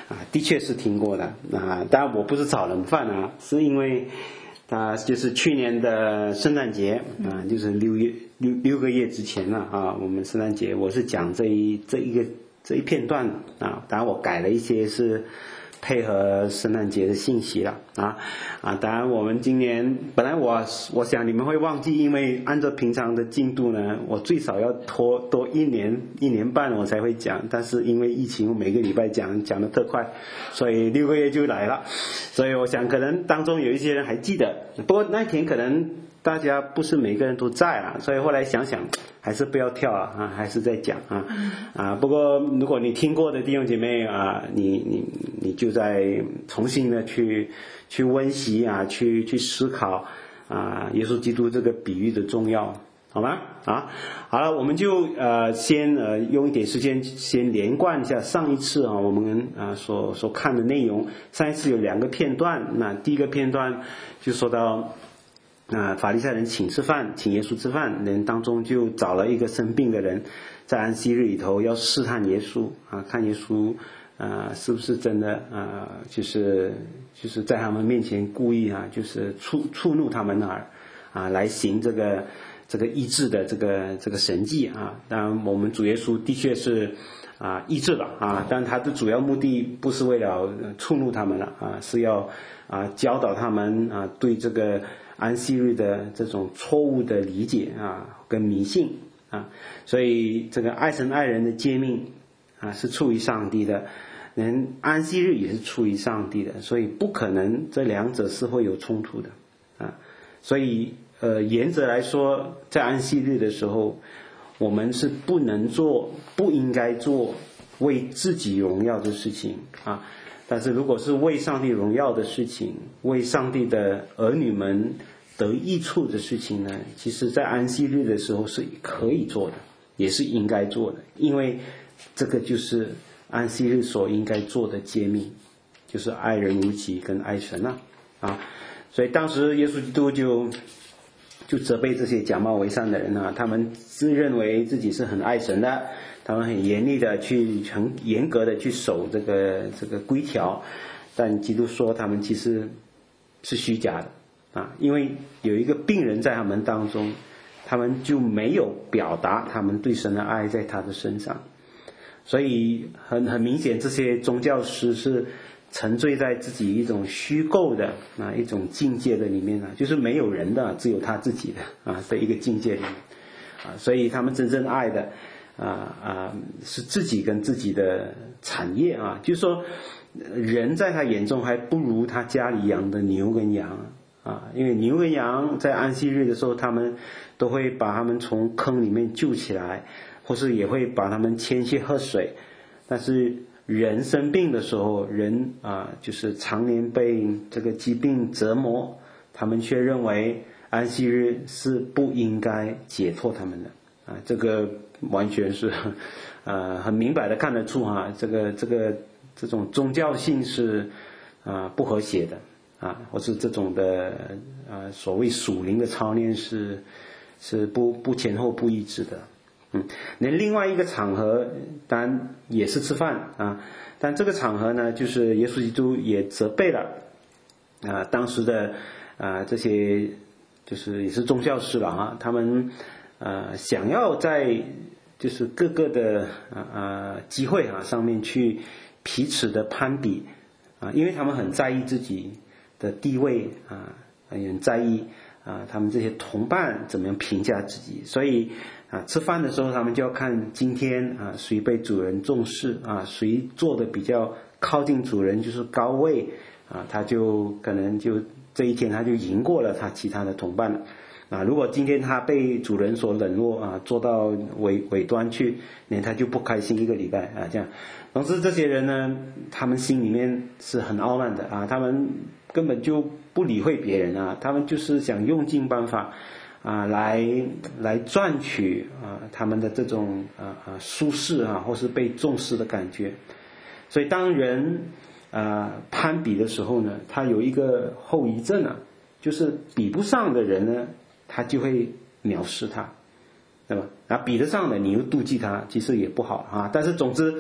的确是听过的当然我不是炒冷饭是因为就是去年的圣诞节就是六个月之前了我们圣诞节我是讲这一片段当然我改了一些是配合圣诞节的信息了当然我们今年本来我想你们会忘记，因为按照平常的进度呢，我最少要拖多一年半我才会讲，但是因为疫情我每个礼拜讲得特快，所以6个月就来了，所以我想可能当中有一些人还记得，不过那天可能大家不是每个人都在所以后来想想还是不要跳了还是在讲不过如果你听过的弟兄姐妹你就再重新的去温习去思考耶稣基督这个比喻的重要，好吗？好了，我们就先用一点时间先连贯一下上一次我们所看的内容。上一次有2个片段，那第一个片段就说到法利赛人请耶稣吃饭，人当中就找了一个生病的人，在安息日里头要试探耶稣看耶稣是不是真的就是在他们面前故意就是触怒他们来行这个医治的这个神迹当然我们主耶稣的确是医治了但他的主要目的不是为了触怒他们了是要教导他们对这个安息日的这种错误的理解跟迷信所以这个爱神爱人的诫命是出于上帝的，安息日也是出于上帝的，所以不可能这2者是会有冲突的所以原则来说，在安息日的时候，我们是不应该做为自己荣耀的事情但是如果是为上帝荣耀的事情，为上帝的儿女们得益处的事情呢，其实在安息日的时候是可以做的，也是应该做的，因为这个就是安息日所应该做的诫命，就是爱人如己跟爱神所以当时耶稣基督就责备这些假冒为善的人他们自认为自己是很爱神的，他们很严厉的很严格的去守这个规条，但基督说他们其实是虚假的因为有一个病人在他们当中，他们就没有表达他们对神的爱在他的身上，所以很明显这些宗教师是沉醉在自己一种虚构的一种境界的里面就是没有人的，只有他自己的一个境界里面所以他们真正爱的是自己跟自己的产业就是说人在他眼中还不如他家里养的牛跟羊因为牛跟羊在安息日的时候，他们都会把他们从坑里面救起来，或是也会把他们牵去喝水，但是人生病的时候，人就是常年被这个疾病折磨，他们却认为安息日是不应该解脱他们的这个完全是很明白的看得出这种宗教性是不和谐的或是这种的所谓属灵的操练是不前后不一致的那另外一个场合当然也是吃饭但这个场合呢，就是耶稣基督也责备了当时的这些就是也是宗教师了他们想要在就是各个的机会上面去彼此的攀比因为他们很在意自己的地位也很在意他们这些同伴怎么样评价自己，所以吃饭的时候他们就要看今天谁被主人重视谁做的比较靠近主人就是高位他就可能就这一天他就赢过了他其他的同伴了如果今天他被主人所冷落做到尾端去，那他就不开心一个礼拜这样。总之这些人呢，他们心里面是很傲慢的他们根本就不理会别人他们就是想用尽办法来赚取他们的这种舒适或是被重视的感觉。所以当人攀比的时候呢，他有一个后遗症就是比不上的人呢，他就会藐视他，对吧？比得上的你又妒忌他，其实也不好但是总之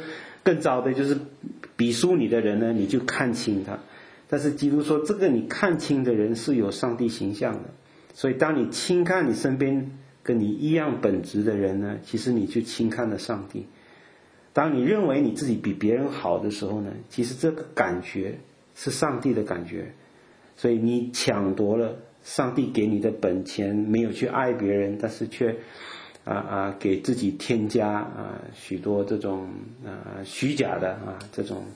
更糟的就是比输你的人呢，你就看轻他。但是基督说，这个你看清的人是有上帝形象的，所以当你轻看你身边跟你一样本质的人呢，其实你就轻看了上帝。当你认为你自己比别人好的时候呢，其实这个感觉是上帝的感觉，所以你抢夺了上帝给你的本钱，没有去爱别人，但是却给自己添加许多这种虚假的这种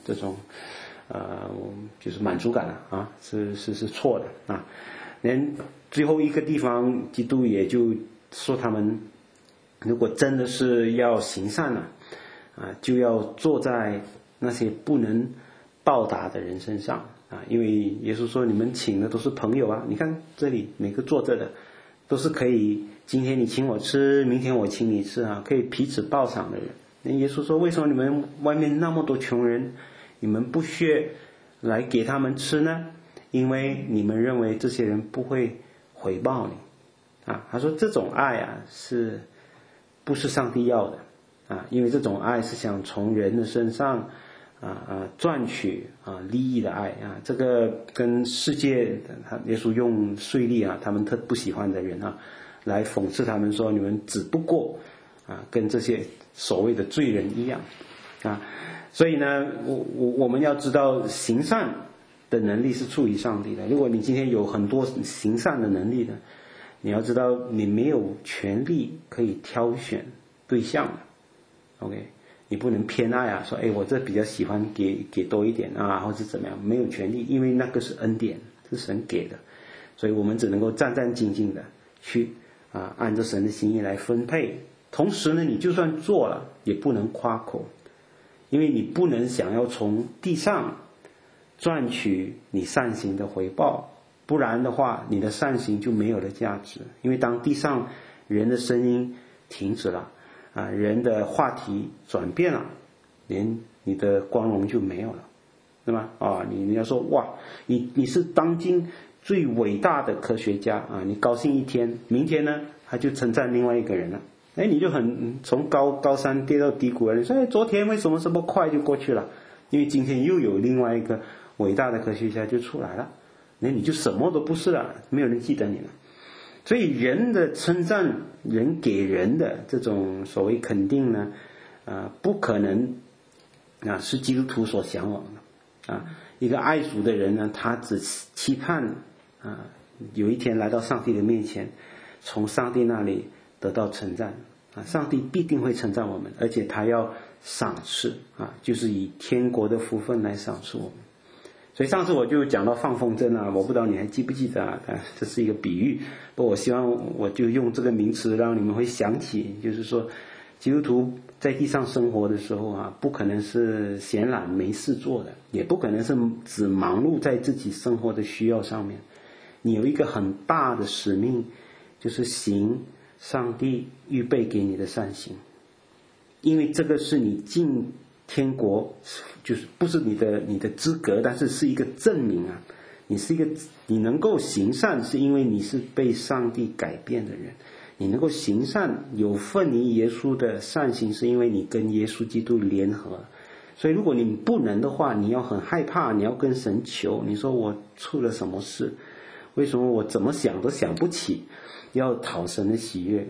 就是满足感是错的啊。连最后一个地方，基督也就说他们如果真的是要行善了就要坐在那些不能报答的人身上因为耶稣说你们请的都是朋友你看这里每个坐着的都是可以，今天你请我吃，明天我请你吃可以彼此报赏的人。那耶稣说，为什么你们外面那么多穷人，你们不屑来给他们吃呢？因为你们认为这些人不会回报你他说这种爱是不是上帝要的因为这种爱是想从人的身上赚取利益的爱这个跟世界耶稣用税吏他们特不喜欢的人来讽刺他们说，你们只不过跟这些所谓的罪人一样所以呢我们要知道行善的能力是出于上帝的。如果你今天有很多行善的能力呢，你要知道你没有权利可以挑选对象的 OK， 你不能偏爱说我这比较喜欢给多一点或者怎么样，没有权利，因为那个是恩典，是神给的，所以我们只能够战战兢兢的去按照神的心意来分配。同时呢，你就算做了也不能夸口，因为你不能想要从地上赚取你善行的回报，不然的话你的善行就没有了价值。因为当地上人的声音停止了人的话题转变了，连你的光荣就没有了，对吗？你要说哇，你是当今最伟大的科学家你高兴一天，明天呢他就称赞另外一个人了，你就很从高山跌到低谷了。你说昨天为什么这么快就过去了？因为今天又有另外一个伟大的科学家就出来了，那你就什么都不是了，没有人记得你了。所以人的称赞，人给人的这种所谓肯定呢不可能是基督徒所向往的一个爱主的人呢，他只期盼有一天来到上帝的面前，从上帝那里得到称赞上帝必定会称赞我们，而且他要赏赐就是以天国的福分来赏赐我们。所以上次我就讲到放风筝我不知道你还记不记得这是一个比喻，不过我希望我就用这个名词让你们会想起，就是说基督徒在地上生活的时候不可能是闲懒没事做的，也不可能是只忙碌在自己生活的需要上面。你有一个很大的使命，就是行上帝预备给你的善行，因为这个是你进天国，就是不是你的资格，但是是一个证明你能够行善，是因为你是被上帝改变的人。你能够行善有份于耶稣的善行，是因为你跟耶稣基督联合。所以如果你不能的话，你要很害怕，你要跟神求，你说我出了什么事，为什么我怎么想都想不起，要讨神的喜悦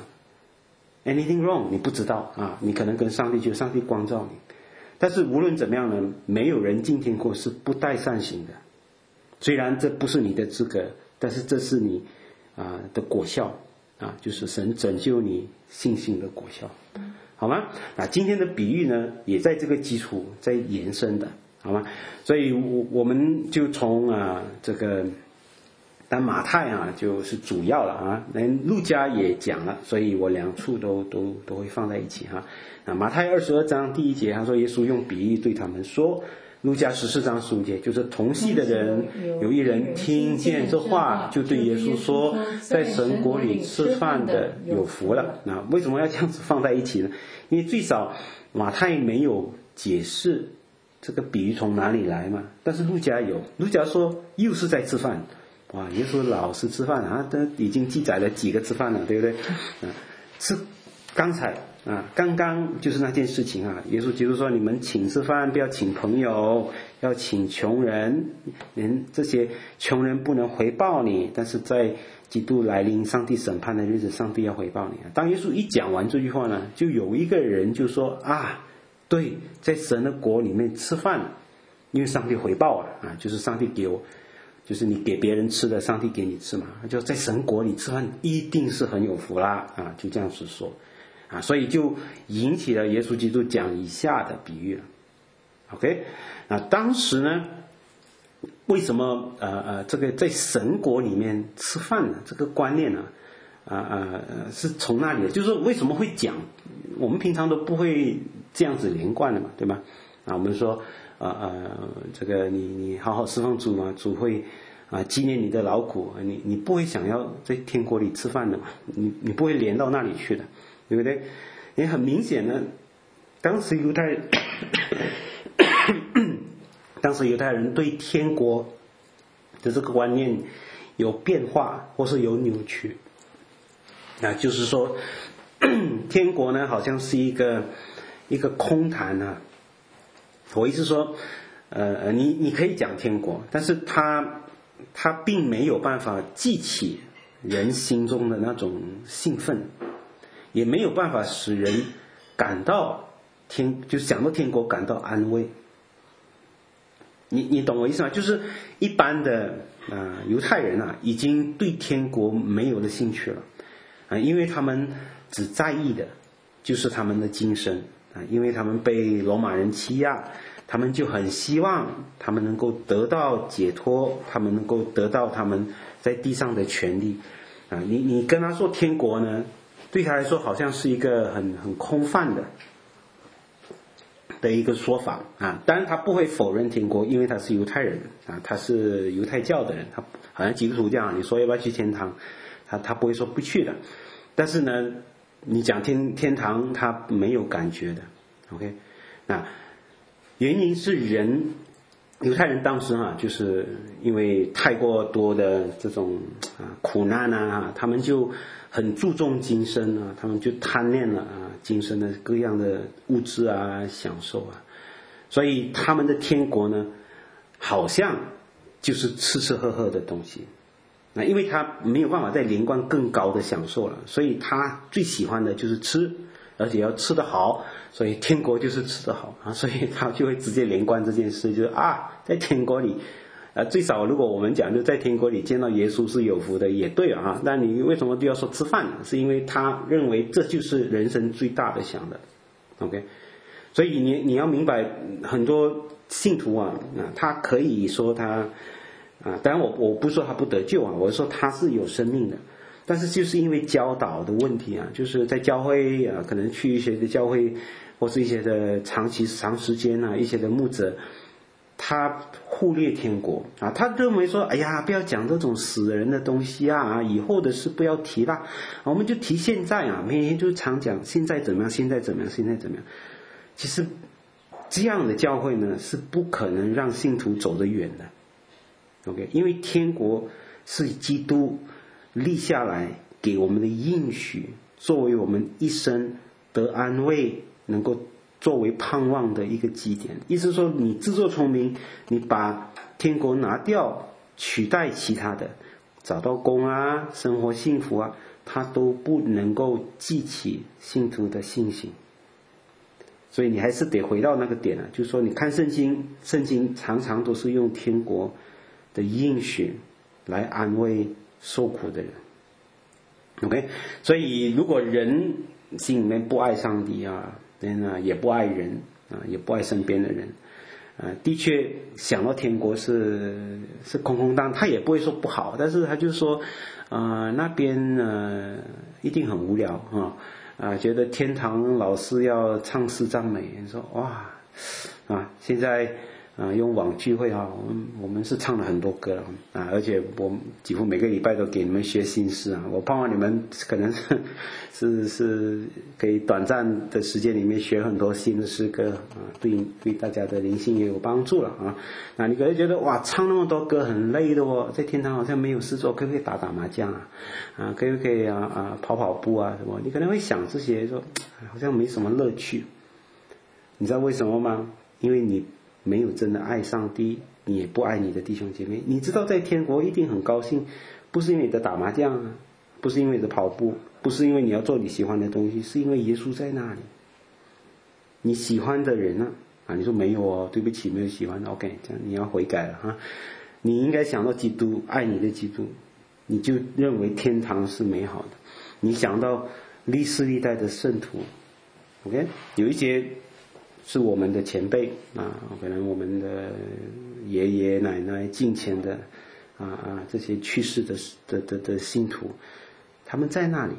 anything wrong 你不知道你可能跟上帝求，上帝光照你。但是无论怎么样呢，没有人进天国是不带善行的。虽然这不是你的资格，但是这是你的果效就是神拯救你信心的果效，好吗？今天的比喻呢，也在这个基础在延伸的，好吗？所以我们就从这个，但马太就是主要了连路加也讲了，所以我两处都会放在一起马太22章第1节他说，耶稣用比喻对他们说。路加14章15节就是同系的人，有一人听见这话，就对耶稣说，在神国里吃饭的有福了。为什么要这样子放在一起呢？因为最少马太没有解释这个比喻从哪里来嘛，但是路加有，路加说又是在吃饭。哇，耶稣老是吃饭都已经记载了几个吃饭了，对不对？刚才刚刚就是那件事情啊，耶稣基督说你们请吃饭不要请朋友，要请穷人，这些穷人不能回报你，但是在基督来临上帝审判的日子，上帝要回报你。当耶稣一讲完这句话呢，就有一个人就说对，在神的国里面吃饭，因为上帝回报就是上帝给我，就是你给别人吃的，上帝给你吃嘛，就在神国里吃饭一定是很有福啦就这样子说所以就引起了耶稣基督讲以下的比喻了。OK， 当时呢，为什么这个在神国里面吃饭呢？这个观念呢是从那里的，就是为什么会讲？我们平常都不会这样子连贯的嘛，对吧？我们说这个你好好侍奉主嘛，主会纪念你的劳苦，你不会想要在天国里吃饭的嘛，你不会连到那里去的，对不对？也很明显呢，当时犹太人对天国的这个观念有变化或是有扭曲就是说天国呢好像是一个空谈我意思说你可以讲天国，但是它并没有办法激起人心中的那种兴奋，也没有办法使人感到就想到天国感到安慰。你懂我意思吗？就是一般的犹太人已经对天国没有了兴趣了因为他们只在意的就是他们的今生因为他们被罗马人欺压，他们就很希望他们能够得到解脱，他们能够得到他们在地上的权利你跟他说天国呢，对他来说好像是一个很空泛的一个说法当然他不会否认天国，因为他是犹太人他是犹太教的人，他好像基督徒这样，你说要不要去天堂，他不会说不去的。但是呢，你讲天堂他没有感觉的 OK， 原因是犹太人当时就是因为太过多的这种苦难他们就很注重今生他们就贪恋了今生的各样的物质享受所以他们的天国呢好像就是吃喝喝的东西因为他没有办法再连贯更高的享受了，所以他最喜欢的就是吃，而且要吃得好，所以天国就是吃得好所以他就会直接连贯这件事，就是在天国里最少如果我们讲就在天国里见到耶稣是有福的也对但你为什么就要说吃饭呢？是因为他认为这就是人生最大的享乐 OK， 所以你要明白很多信徒他可以说他当然我不说他不得救我说他是有生命的，但是就是因为教导的问题就是在教会可能去一些的教会或是一些的长时间一些的牧者，他忽略天国他认为说哎呀不要讲这种死人的东西以后的事不要提啦，我们就提现在每天就常讲现在怎么样现在怎么样现在怎么样。其实这样的教会呢是不可能让信徒走得远的 OK， 因为天国是基督立下来给我们的应许，作为我们一生得安慰，能够作为盼望的一个基点。意思是说你自作聪明，你把天国拿掉取代其他的，找到工生活幸福它都不能够激起信徒的信心。所以你还是得回到那个点就是说你看圣经常常都是用天国的应许来安慰受苦的人 OK， 所以如果人心里面不爱上帝也不爱人也不爱身边的人的确想到天国是空空荡，他也不会说不好，但是他就说那边一定很无聊觉得天堂老师要唱诗赞美，说哇现在用网聚会啊，我们是唱了很多歌啊，而且我几乎每个礼拜都给你们学新诗啊。我盼望你们可能是可以短暂的时间里面学很多新的诗歌啊，对大家的灵性也有帮助了啊。那你可能觉得哇，唱那么多歌很累的哦，在天堂好像没有事做，可不可以打麻将啊？可不可以跑步啊什么？你可能会想这些，说好像没什么乐趣。你知道为什么吗？因为你没有真的爱上帝，你也不爱你的弟兄姐妹。你知道在天国一定很高兴，不是因为你的打麻将啊，不是因为你的跑步，不是因为你要做你喜欢的东西，是因为耶稣在那里。你喜欢的人你说没有哦，对不起，没有喜欢的 OK， 这样你要悔改了你应该想到基督，爱你的基督，你就认为天堂是美好的。你想到历世历代的圣徒 OK， 有一些是我们的前辈可能我们的爷爷奶奶近前的这些去世的信徒，他们在那里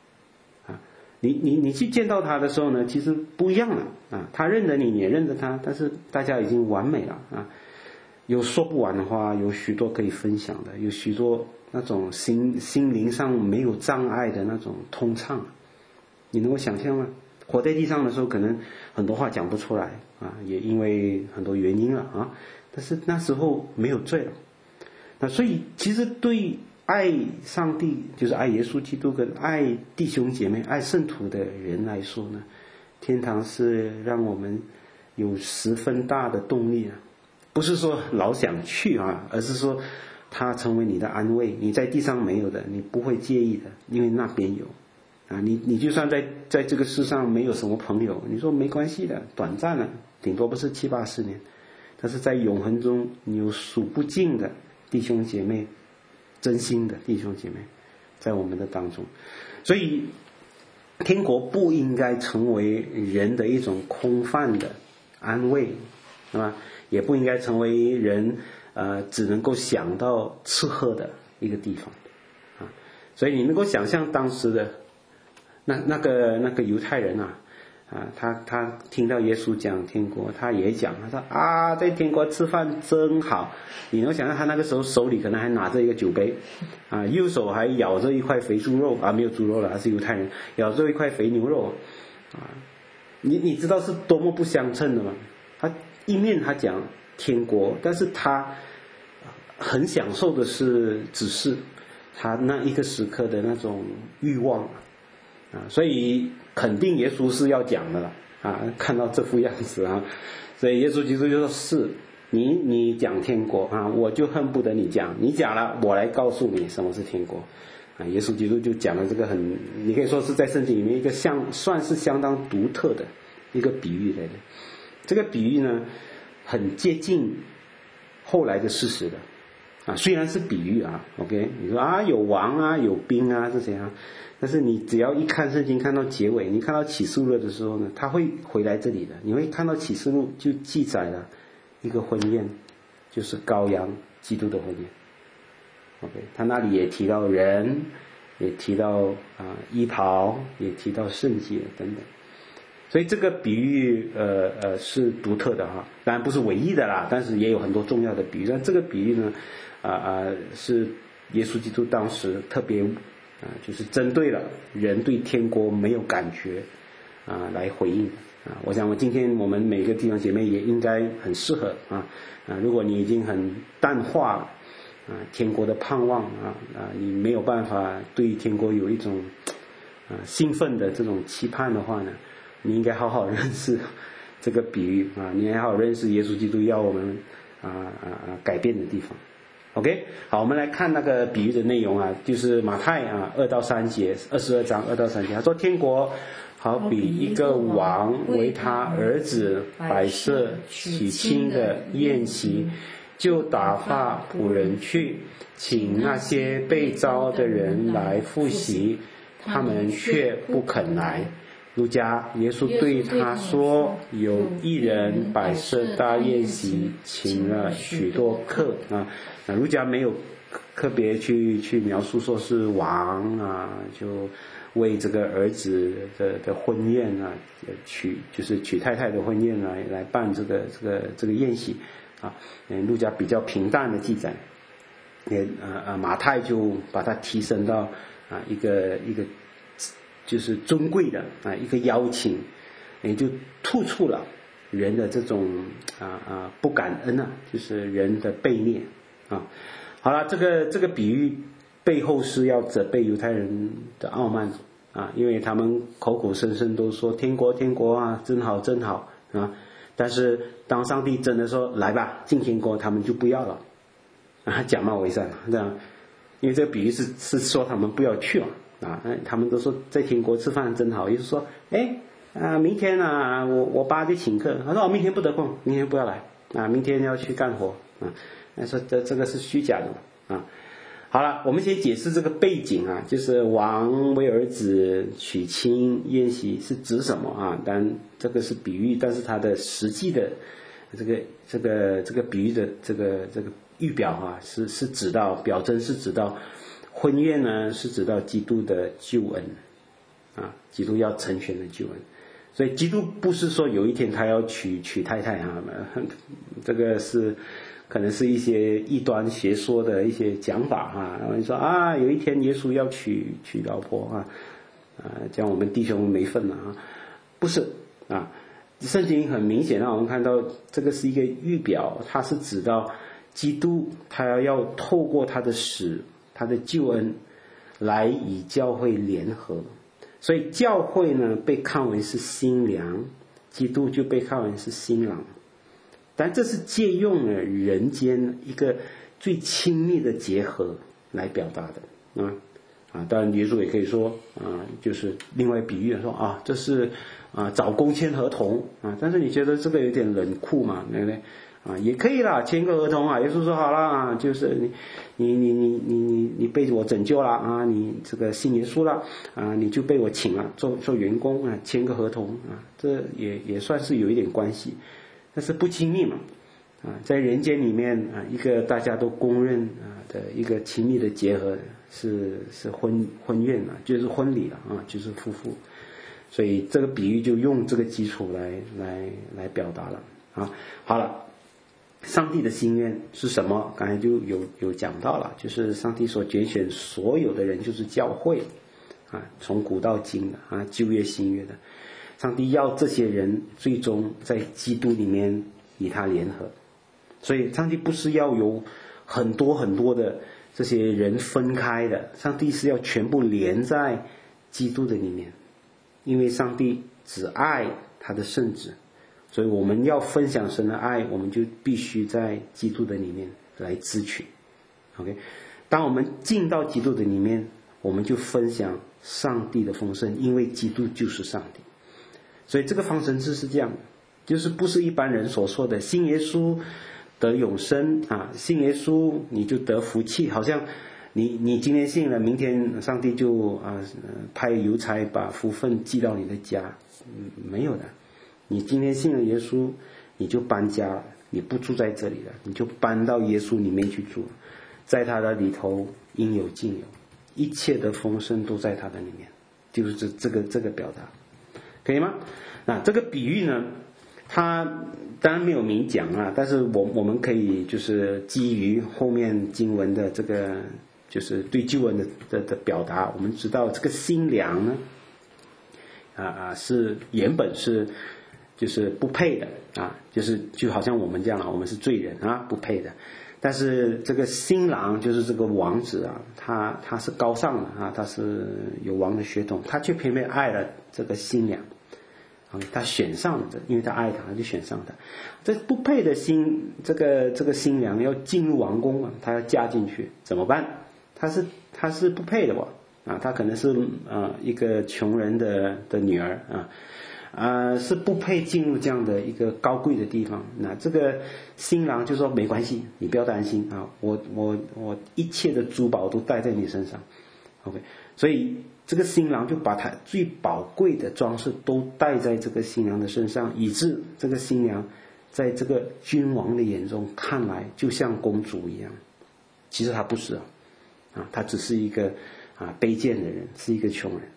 你去见到他的时候呢，其实不一样了他认得你，你也认得他，但是大家已经完美了有说不完的话，有许多可以分享的，有许多那种心灵上没有障碍的那种通畅，你能够想象吗？活在地上的时候，可能很多话讲不出来也因为很多原因了但是那时候没有罪了。那所以其实对爱上帝，就是爱耶稣基督跟爱弟兄姐妹、爱圣徒的人来说呢，天堂是让我们有十分大的动力不是说老想去而是说它成为你的安慰。你在地上没有的，你不会介意的，因为那边有你就算在这个世上没有什么朋友，你说没关系的，短暂了，顶多不是70-80年，但是在永恒中你有数不尽的弟兄姐妹，真心的弟兄姐妹在我们的当中。所以天国不应该成为人的一种空泛的安慰也不应该成为人只能够想到吃喝的一个地方所以你能够想象当时的那个犹太人他听到耶稣讲天国，他也讲，他说在天国吃饭真好。你能想象他那个时候手里可能还拿着一个酒杯右手还咬着一块肥猪肉没有猪肉了，他是犹太人，咬着一块肥牛肉你知道是多么不相称的吗？他一面他讲天国，但是他很享受的是只是他那一个时刻的那种欲望所以肯定耶稣是要讲的了看到这副样子所以耶稣基督就说是你讲天国我就恨不得你讲了，我来告诉你什么是天国耶稣基督就讲了这个你可以说是在圣经里面一个算是相当独特的一个比喻来的。这个比喻呢很接近后来的事实的虽然是比喻OK， 你说有王有兵这些但是你只要一看圣经，看到结尾，你看到启示录的时候呢，他会回来这里的。你会看到启示录就记载了一个婚宴，就是羔羊基督的婚宴。OK， 他那里也提到人，也提到衣袍，也提到圣洁等等。所以这个比喻是独特的当然不是唯一的啦，但是也有很多重要的比喻。但这个比喻呢是耶稣基督当时特别就是针对了人对天国没有感觉来回应我想今天我们每个弟兄姐妹也应该很适合如果你已经很淡化了天国的盼望你没有办法对天国有一种兴奋的这种期盼的话呢，你应该好好认识这个比喻你还好好认识耶稣基督要我们改变的地方。OK， 好，我们来看那个比喻的内容就是马太2-3节，22章2-3节，他说天国好比一个王为他儿子摆设娶亲的宴席，就打发仆人去请那些被招的人来赴席，他们却不肯来。路加，耶稣对他说，有一人摆设大宴席，请了许多客路加没有特别去描述说是王就为这个儿子的婚宴啊，娶太太的婚宴来办这个宴席啊。路加比较平淡的记载，马太就把它提升到一个就是尊贵的一个邀请，也就突出了人的这种不感恩就是人的悖逆啊。好了，这个比喻背后是要责备犹太人的傲慢因为他们口口声声都说天国真好真好但是当上帝真的说来吧进天国，他们就不要了假冒为善这样。因为这个比喻是说他们不要去他们都说在天国吃饭真好，也就是说明天我爸就请客，他说明天不得空，明天不要来明天要去干活说这个是虚假的好了，我们先解释这个背景就是王为儿子娶亲宴席是指什么当然这个是比喻，但是它的实际的这个比喻的这个预表是指到表征是指到婚宴呢，是指到基督的救恩基督要成全的救恩。所以基督不是说有一天他要娶太太这个是可能是一些异端邪说的一些讲法然后说有一天耶稣要娶老婆这样我们弟兄没份了不是圣经很明显让我们看到这个是一个预表，它是指到基督他要透过他的死他的救恩来与教会联合。所以教会呢被看为是新娘，基督就被看为是新郎，但这是借用了人间一个最亲密的结合来表达的当然耶稣也可以说就是另外比喻说这是找工签合同但是你觉得这个有点冷酷嘛，对不对也可以啦，签个合同耶稣说好了就是你被我拯救了你这个信耶稣了你就被我请了做员工签个合同这也算是有一点关系，但是不亲密嘛在人间里面一个大家都公认的一个亲密的结合是婚宴就是婚礼了就是夫妇。所以这个比喻就用这个基础来表达了好了，上帝的心愿是什么？刚才就有讲到了，就是上帝所拣选所有的人就是教会从古到今的旧约新约的，上帝要这些人最终在基督里面与他联合。所以上帝不是要有很多很多的这些人分开的，上帝是要全部连在基督的里面，因为上帝只爱他的圣子，所以我们要分享神的爱，我们就必须在基督的里面来支取 OK， 当我们进到基督的里面，我们就分享上帝的丰盛，因为基督就是上帝。所以这个方程式是这样的，就是不是一般人所说的信耶稣得永生信耶稣你就得福气，好像你今天信了，明天上帝就派邮差把福分寄到你的家没有的。你今天信了耶稣，你就搬家了，你不住在这里了，你就搬到耶稣里面去住，在他的里头应有尽有，一切的丰盛都在他的里面，就是这个表达，可以吗？那这个比喻呢，它当然没有明讲但是我们可以就是基于后面经文的这个就是对救恩的表达，我们知道这个新娘呢是原本是就是不配的就好像我们这样我们是罪人不配的，但是这个新郎就是这个王子他是高尚的他是有王的血统，他却偏偏爱了这个新娘他选上了因为他爱他就选上他。这不配的这个新娘要进入王宫他要嫁进去怎么办？他是不配的他可能是一个穷人的女儿是不配进入这样的一个高贵的地方。那这个新郎就说没关系，你不要担心我一切的珠宝都戴在你身上 OK， 所以这个新郎就把他最宝贵的装饰都戴在这个新娘的身上，以致这个新娘在这个君王的眼中看来就像公主一样，其实她不是她只是一个卑贱的人，是一个穷人。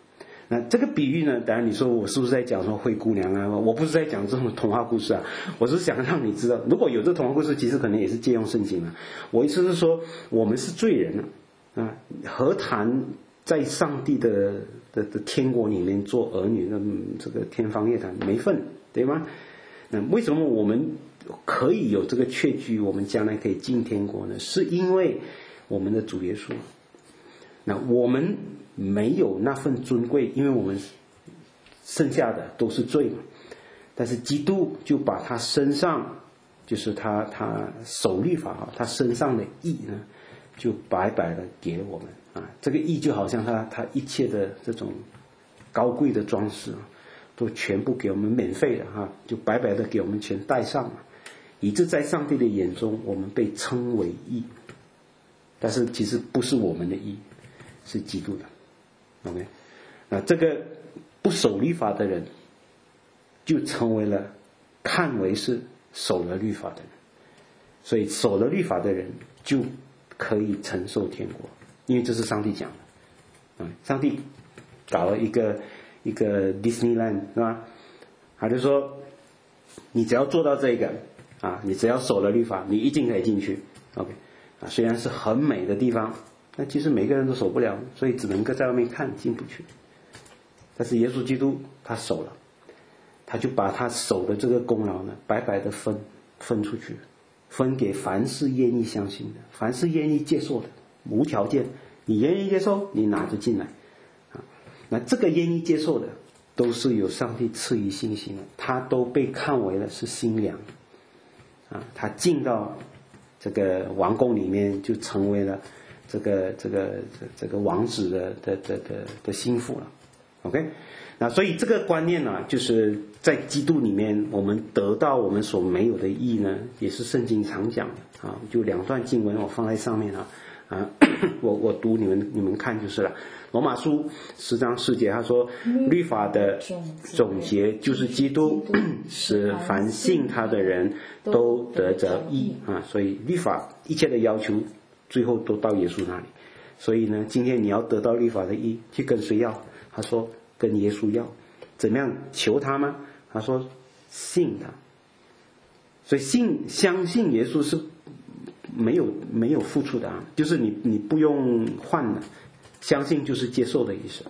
那这个比喻呢，当然你说我是不是在讲说灰姑娘啊？我不是在讲这种童话故事啊，我是想让你知道，如果有这童话故事，其实可能也是借用圣经啊。我意思是说，我们是罪人啊，何谈在上帝的天国里面做儿女？那这个天方夜谭，没份，对吗？那为什么我们可以有这个确据，我们将来可以进天国呢？是因为我们的主耶稣。那我们没有那份尊贵，因为我们剩下的都是罪嘛。但是基督就把他身上，就是他守律法，他身上的义呢，就白白的给了我们啊。这个义就好像他一切的这种高贵的装饰都全部给我们免费的就白白的给我们全带上了，以致在上帝的眼中，我们被称为义。但是其实不是我们的义，是基督的。OK， 那这个不守律法的人，就成为了看为是守了律法的人，所以守了律法的人就可以承受天国，因为这是上帝讲的。上帝搞了一个 Disneyland 是吧？他就说，你只要做到这个你只要守了律法，你一定可以进去。OK， 虽然是很美的地方。但其实每个人都守不了，所以只能够在外面看，进不去。但是耶稣基督他守了，他就把他守的这个功劳呢，白白的分出去，分给凡是愿意相信的，凡是愿意接受的，无条件，你愿意接受，你拿着进来那这个愿意接受的，都是有上帝赐予信心的，他都被看为了是新娘他进到这个王宫里面，就成为了这个王子的心腹了。 OK， 那所以这个观念呢，就是在基督里面我们得到我们所没有的义呢，也是圣经常讲的就2段经文我放在上面我读你们看就是了。罗马书10章4节他说，律法的总结就是基督，使凡信他的人都得着义所以律法一切的要求最后都到耶稣那里。所以呢，今天你要得到律法的义，去跟谁要？他说跟耶稣要。怎么样求他吗？他说信他。所以相信耶稣是没有付出的就是你不用换的，相信就是接受的意思。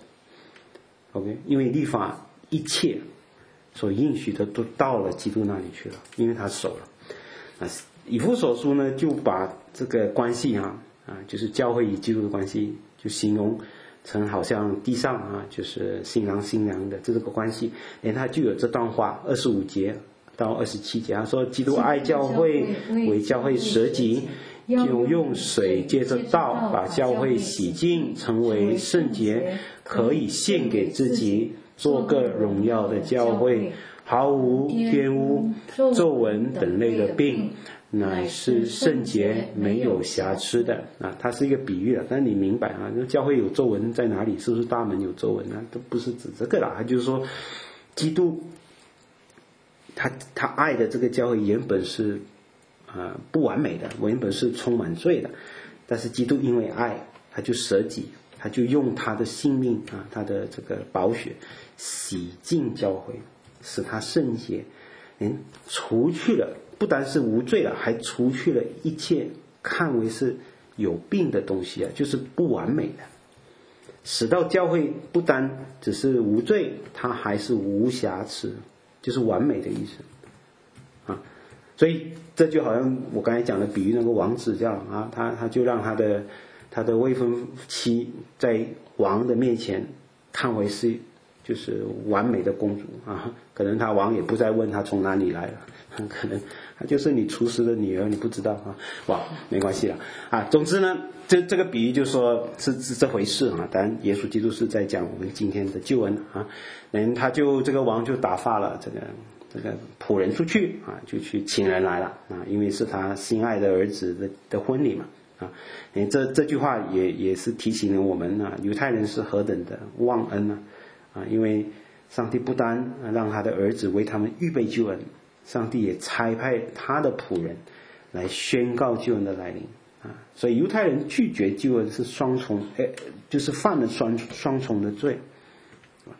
OK， 因为律法一切所应许的都到了基督那里去了，因为他守了。以弗所书呢，就把这个关系就是教会与基督的关系，就形容成好像地上就是新郎新娘的这个关系。连他就有这段话25节到27节，他说基督爱教会，为教会舍己，就用水借着道把教会洗净，成为圣洁，可以献给自己，做个荣耀的教会，毫无玷污、皱纹等类的病，乃是圣洁没有瑕疵的它是一个比喻但你明白教会有皱纹在哪里？是不是大门有皱纹都不是指这个他就是说基督他爱的这个教会原本是不完美的，原本是充满罪的，但是基督因为爱，他就舍己，他就用他的性命他的这个宝血洗净教会，使他圣洁，除去了，不单是无罪了，还除去了一切看为是有病的东西就是不完美的，使到教会不单只是无罪，它还是无瑕疵，就是完美的意思所以这就好像我刚才讲的比喻，那个王子这样他就让他的未婚妻在王的面前看为是就是完美的公主可能他王也不再问他从哪里来了，可能他就是你厨师的女儿，你不知道哇，没关系了总之呢，这个比喻就说是这回事当然耶稣基督是在讲我们今天的救恩他就这个王就打发了这个仆人出去就去请人来了因为是他心爱的儿子的婚礼嘛这句话也是提醒了我们犹太人是何等的忘恩因为上帝不单让他的儿子为他们预备救恩，上帝也差派他的仆人来宣告救恩的来临所以犹太人拒绝救恩是双重就是犯了双重的罪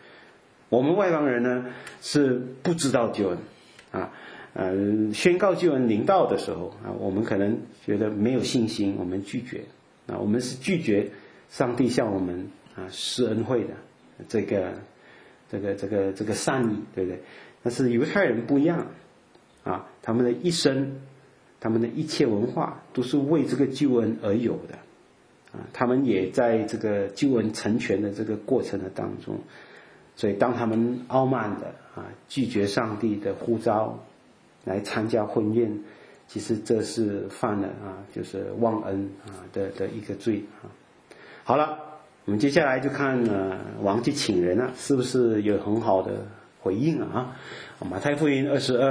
我们外邦人呢是不知道救恩啊。宣告救恩临到的时候啊，我们可能觉得没有信心，我们拒绝啊，我们是拒绝上帝向我们施恩惠的这个善意，对不对？但是犹太人不一样啊，他们的一生，他们的一切文化都是为这个救恩而有的啊，他们也在这个救恩成全的这个过程的当中，所以当他们傲慢的拒绝上帝的呼召来参加婚宴，其实这是犯了就是忘恩的一个罪啊。好了，我们接下来就看王去请人了，是不是有很好的回应啊？马太福音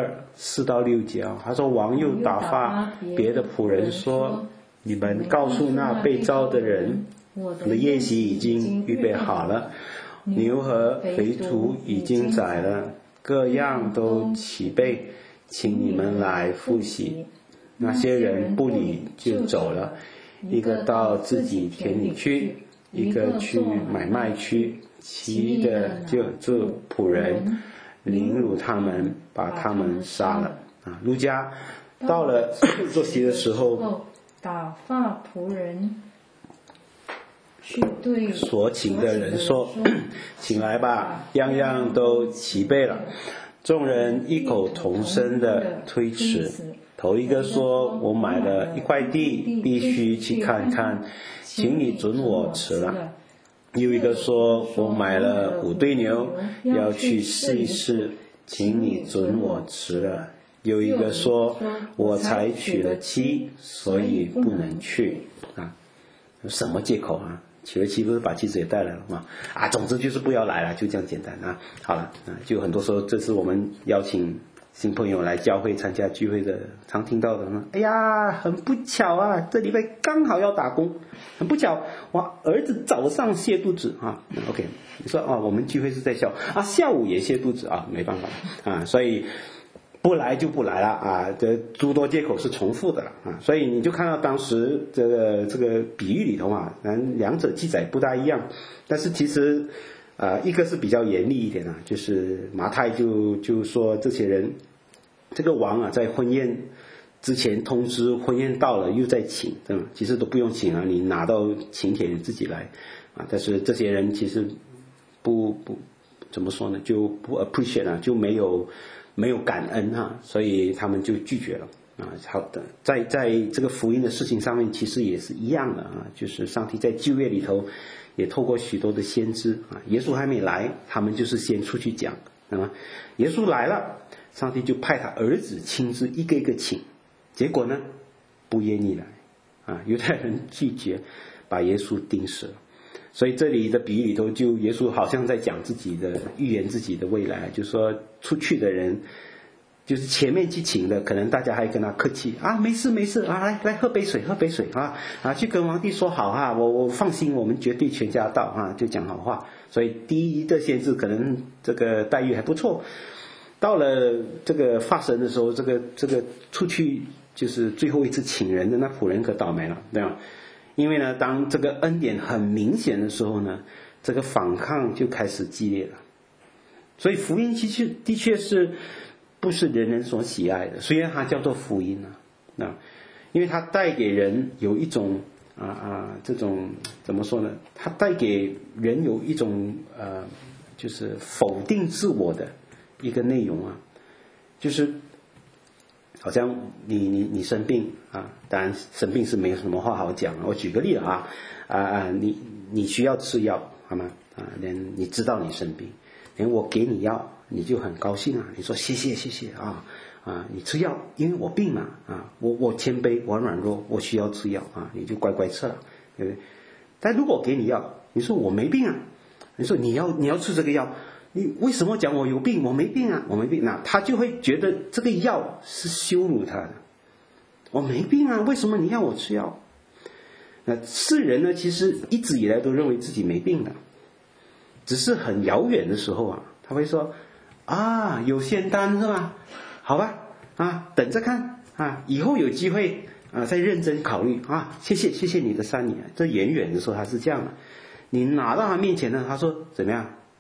22:4-6节他说王又打发别的仆人说，你们告诉那被召的人，我的宴席已经预备好了，牛和肥犊已经宰了，各样都齐备，请你们来赴席。那些人不理就走了，一个到自己田里去，一个去买卖去，其余的就做仆人，凌辱他们，把他们杀了。路加到了坐席的时候， 打发仆人去对所请的人说，请来吧，样样都齐备了。众人异口同声的推辞。头一个说，我买了一块地，必须去看看，请你准我辞了。又一个说，我买了5对牛，要去试一试，请你准我辞了。又一个说，我才娶了妻，所以不能去什么借口娶了妻不是把妻子也带来了吗？总之就是不要来了，就这样简单好了就很多时候这是我们邀请新朋友来教会参加聚会的常听到的哎呀，很不巧这礼拜刚好要打工，很不巧，儿子早上泻肚子OK， 你说我们聚会是在下午也泻肚子没办法所以不来就不来了这诸多借口是重复的了所以你就看到当时这个比喻里头两者记载不大一样，但是其实一个是比较严厉一点就是马太就说这些人，这个王在婚宴之前通知婚宴到了又再请，其实都不用请你拿到请帖你自己来但是这些人其实不怎么说呢，就不 appreciate 就没有感恩所以他们就拒绝了好的，在这个福音的事情上面其实也是一样的就是上帝在旧约里头也透过许多的先知耶稣还没来，他们就是先出去讲，那么耶稣来了，上帝就派他儿子亲自一个一个请，结果呢不愿意来犹太人拒绝，把耶稣钉死了。所以这里的比喻里头，就耶稣好像在讲自己的预言自己的未来，就是说出去的人，就是前面去请的，可能大家还跟他客气没事来喝杯水去跟皇帝说好我放心，我们绝对全家到就讲好话。所以第一个先知可能这个待遇还不错，到了这个发生的时候，这个出去就是最后一次请人的那仆人可倒霉了，对吧？因为呢，当这个恩典很明显的时候呢，这个反抗就开始激烈了。所以福音的确是不是人人所喜爱的，虽然它叫做福音因为它带给人有一种这种怎么说呢？它带给人有一种就是否定自我的一个内容就是好像你生病当然生病是没有什么话好讲我举个例子你需要吃药好吗？你知道你生病，我给你药你就很高兴你说谢谢你吃药，因为我病嘛我谦卑，我软弱，我需要吃药你就乖乖吃了，对不对？但如果给你药，你说我没病你说你要吃这个药，你为什么讲我有病？我没病我没病他就会觉得这个药是羞辱他的。我没病为什么你要我吃药？世人呢，其实一直以来都认为自己没病的，只是很遥远的时候他会说有仙丹是吧？好吧等着看以后有机会再认真考虑谢谢你的善意。这远远的时候他是这样的，你拿到他面前呢，他说怎么样？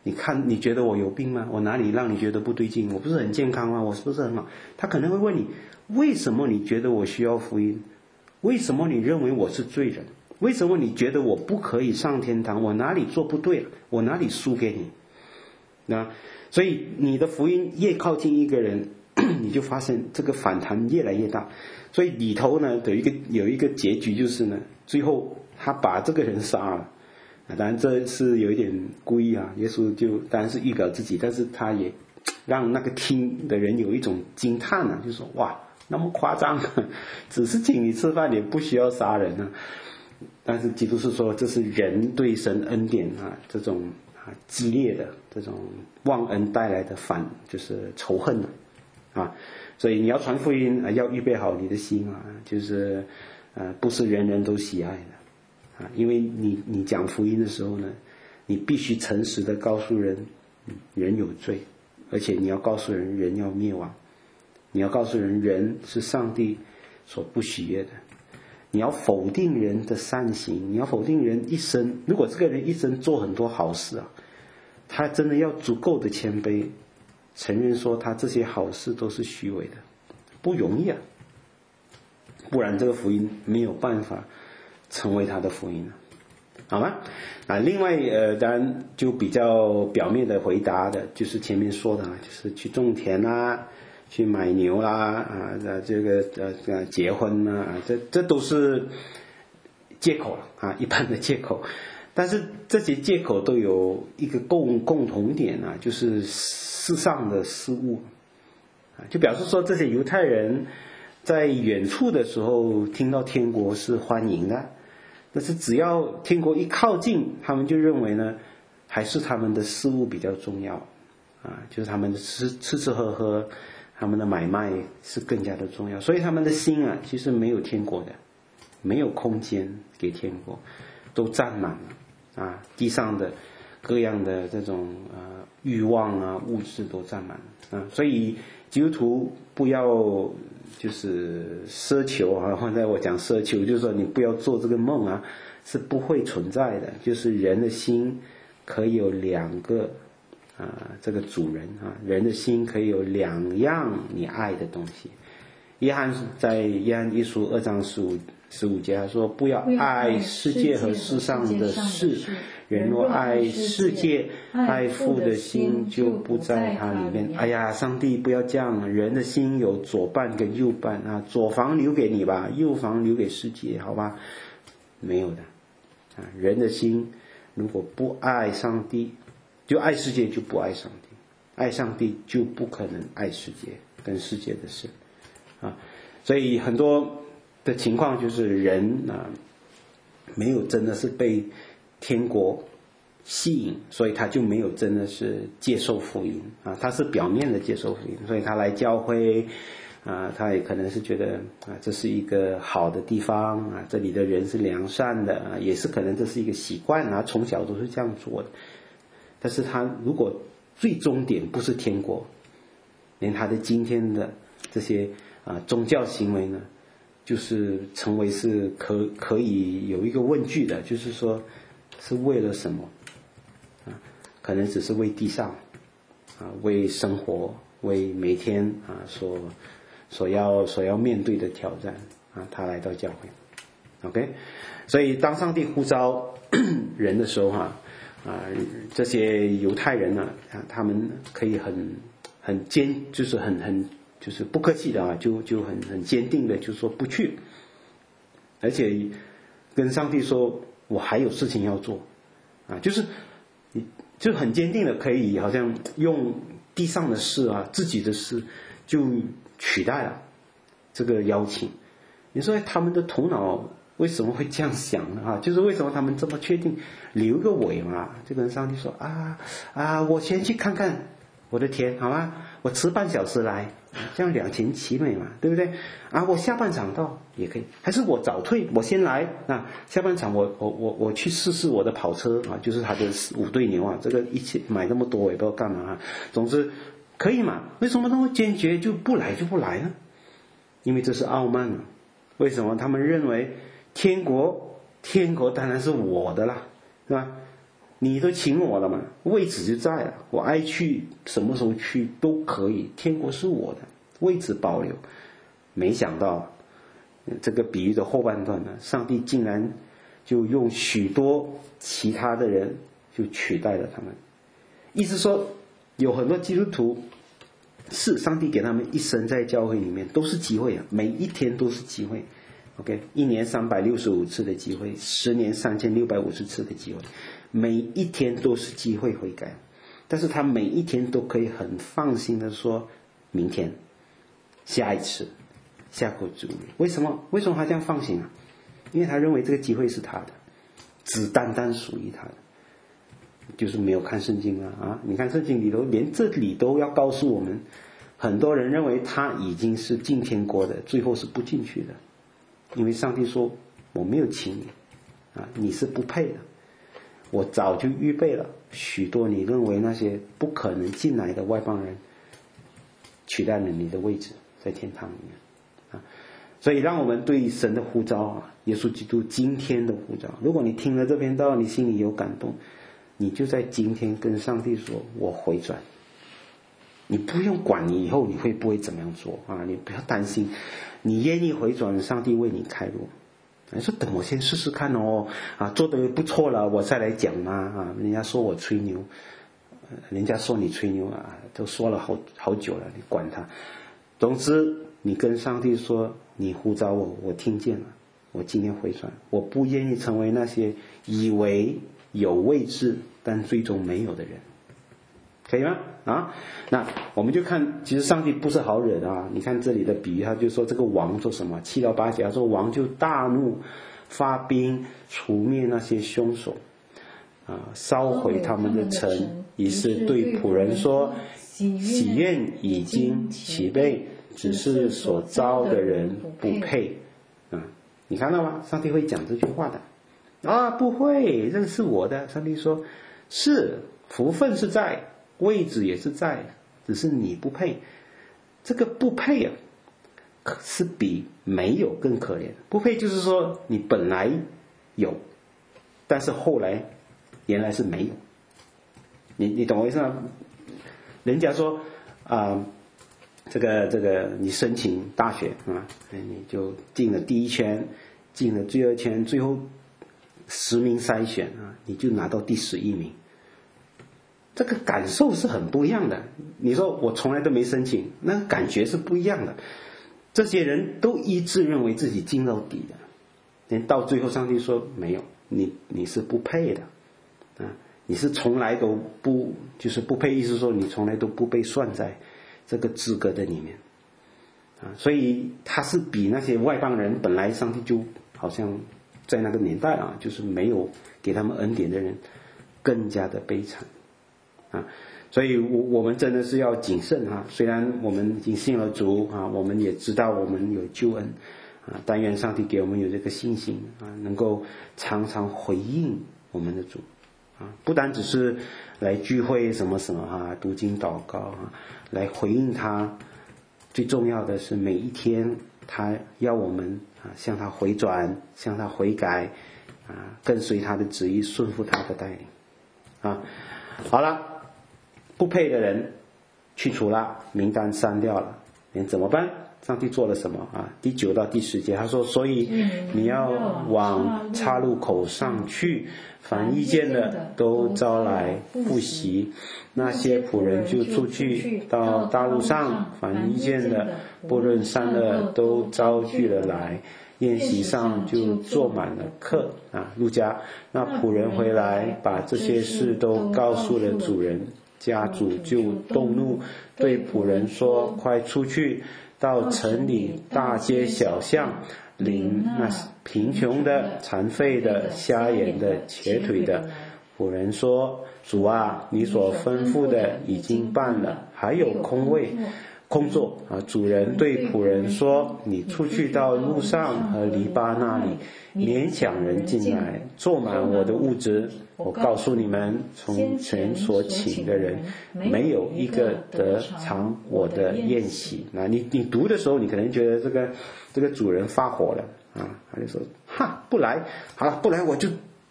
你看，你觉得我有病吗？我哪里让你觉得不对劲？我不是很健康吗？我是不是很好？他可能会问你，为什么你觉得我需要福音？为什么你认为我是罪人？为什么你觉得我不可以上天堂？我哪里做不对了？我哪里输给你？那所以你的福音越靠近一个人，你就发现这个反弹越来越大。所以里头呢，有一个结局就是呢，最后他把这个人杀了。当然这是有一点故意啊，耶稣就当然是预表自己，但是他也让那个听的人有一种惊叹啊，就说哇，那么夸张，只是请你吃饭也不需要杀人啊。但是基督是说，这是人对神恩典啊这种激烈的这种忘恩带来的就是仇恨啊。所以你要传福音要预备好你的心啊，就是不是人人都喜爱的啊，因为你讲福音的时候呢，你必须诚实的告诉人，人有罪，而且你要告诉人，人要灭亡，你要告诉人，人是上帝所不喜悦的，你要否定人的善行，你要否定人一生，如果这个人一生做很多好事啊，他真的要足够的谦卑，承认说他这些好事都是虚伪的，不容易啊，不然这个福音没有办法成为他的福音了，好吗？另外当然就比较表面的回答的，就是前面说的就是去种田啦，去买牛啦这个结婚啦这都是借口了一般的借口。但是这些借口都有一个共同点就是世上的事物就表示说这些犹太人在远处的时候听到天国是欢迎的，但是只要天国一靠近，他们就认为呢，还是他们的事物比较重要就是他们的吃喝，他们的买卖是更加的重要，所以他们的心其实没有天国的，没有空间给天国，都占满了地上的各样的这种欲望物质都占满了所以基督徒不要就是奢求或者我讲奢求就是说你不要做这个梦是不会存在的，就是人的心可以有两个这个主人人的心可以有两样你爱的东西。在约翰一书2章15节他说，不要爱世界和世上的事，人若爱世界，爱父的心就不在他里面。哎呀，上帝不要这样，人的心有左半跟右半左房留给你吧，右房留给世界，好吧？没有的人的心如果不爱上帝，就爱世界就不爱上帝，爱上帝就不可能爱世界跟世界的事所以很多的情况就是人没有真的是被天国吸引，所以他就没有真的是接受福音他是表面的接受福音，所以他来教会他也可能是觉得这是一个好的地方这里的人是良善的也是可能这是一个习惯从小都是这样做的。但是他如果最终点不是天国，连他的今天的这些宗教行为呢，就是成为是可以有一个问句的，就是说是为了什么可能只是为地上为生活，为每天所要面对的挑战他来到教会 OK。 所以当上帝呼召人的时候这些犹太人他们可以很就是就是不客气的就很坚定的就说不去，而且跟上帝说我还有事情要做就是就很坚定的可以好像用地上的事自己的事就取代了这个邀请。你说他们的头脑为什么会这样想呢就是为什么他们这么确定留个尾嘛，就跟上帝说我先去看看我的田好吗，我迟半小时来，这样两全其美嘛，对不对我下半场到也可以，还是我早退我先来下半场我去试我的跑车就是他的5对牛这个一起买那么多我也不知道干嘛总之可以嘛，为什么那么坚决就不来呢？因为这是傲慢为什么他们认为天国当然是我的啦，是吧？ 你都请我了嘛，位置就在了，我爱去什么时候去都可以，天国是我的，位置保留。没想到这个比喻的后半段呢，上帝竟然就用许多其他的人就取代了他们。意思说有很多基督徒是上帝给他们一生在教会里面都是机会啊，每一天都是机会。OK， 一年365次的机会，10年3650次的机会，每一天都是机会悔改。但是他每一天都可以很放心的说明天下一次下口主义。为什么他这样放心啊？因为他认为这个机会是他的，只单单属于他的。就是没有看圣经啊！你看圣经里头连这里都要告诉我们，很多人认为他已经是进天国的，最后是不进去的。因为上帝说我没有请你啊，你是不配的，我早就预备了许多你认为那些不可能进来的外邦人，取代了你的位置在天堂里面啊。所以让我们对神的呼召啊，耶稣基督今天的呼召，如果你听了这篇道，你心里有感动，你就在今天跟上帝说我回转。你不用管你以后你会不会怎么样做啊，你不要担心，你愿意回转，上帝为你开路。你说等我先试试看哦，啊，做得不错了我再来讲嘛啊，人家说我吹牛，人家说你吹牛啊，都说了好久了，你管他。总之你跟上帝说你呼召我听见了，我今天回转，我不愿意成为那些以为有位置但最终没有的人，可以吗？啊，那我们就看，其实上帝不是好惹的啊！你看这里的比喻，他就说这个王做什么？7到8节，他说王就大怒，发兵除灭那些凶手，烧毁他们的城。于是对仆人说：喜宴已经齐备，只是所招的人不配。你看到吗？上帝会讲这句话的啊，不会，这个是我的。上帝说是，福分是在，位置也是在，只是你不配。这个不配啊，是比没有更可怜。不配就是说你本来有，但是后来原来是没有。你懂我意思吗？人家说这个你申请大学啊，你就进了第1圈，进了第2圈，最后10名筛选啊，你就拿到第11名。这个感受是很不一样的。你说我从来都没申请，那个感觉是不一样的。这些人都一致认为自己进到底的，连到最后上帝说没有，你是不配的啊，你是从来都不，就是不配，意思说你从来都不被算在这个资格的里面啊。所以他是比那些外邦人，本来上帝就好像在那个年代啊，就是没有给他们恩典的人更加的悲惨啊。所以我们真的是要谨慎啊。虽然我们已经信了主啊，我们也知道我们有救恩啊，但愿上帝给我们有这个信心啊，能够常常回应我们的主啊，不单只是来聚会什么什么啊，读经祷告啊，来回应他。最重要的是每一天他要我们啊向他回转，向他悔改啊，跟随他的旨意，顺服他的带领啊。好了，不配的人去除了，名单删掉了，怎么办？上帝做了什么啊？第9到第10节他说，所以你要往岔路口上去，凡意见的都招来复习。那些仆人就出去到大路上，凡意见的不论善恶都招聚了来，宴席上就坐满了客啊。路加，那仆人回来把这些事都告诉了主人，家主就动怒，对仆人说，快出去到城里大街小巷，领那贫穷的、残废的、瞎眼的、瘸腿的。仆人说，主啊，你所吩咐的已经办了，还有空座啊。主人对仆人说，你出去到路上和篱笆那里，勉强人进来，坐满我的屋子。我告诉你们，从前所请的人，没有一个得尝我的宴席。那你读的时候，你可能觉得这个主人发火了啊，他就说，不来，好了，不来我就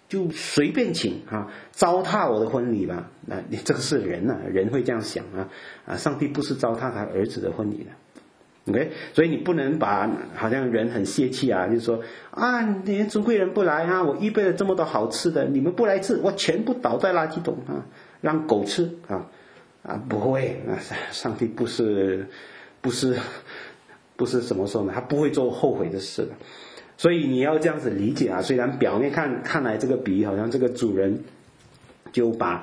就随便请啊，糟蹋我的婚礼吧。那你这个是人啊，人会这样想啊，上帝不是糟蹋他儿子的婚礼的。OK， 所以你不能把好像人很泄气啊，就是说啊，你们尊贵人不来啊，我预备了这么多好吃的，你们不来吃，我全部倒在垃圾桶啊，让狗吃啊，不会啊，上帝不是怎么说呢？他不会做后悔的事的。所以你要这样子理解啊，虽然表面看来这个比喻好像这个主人就把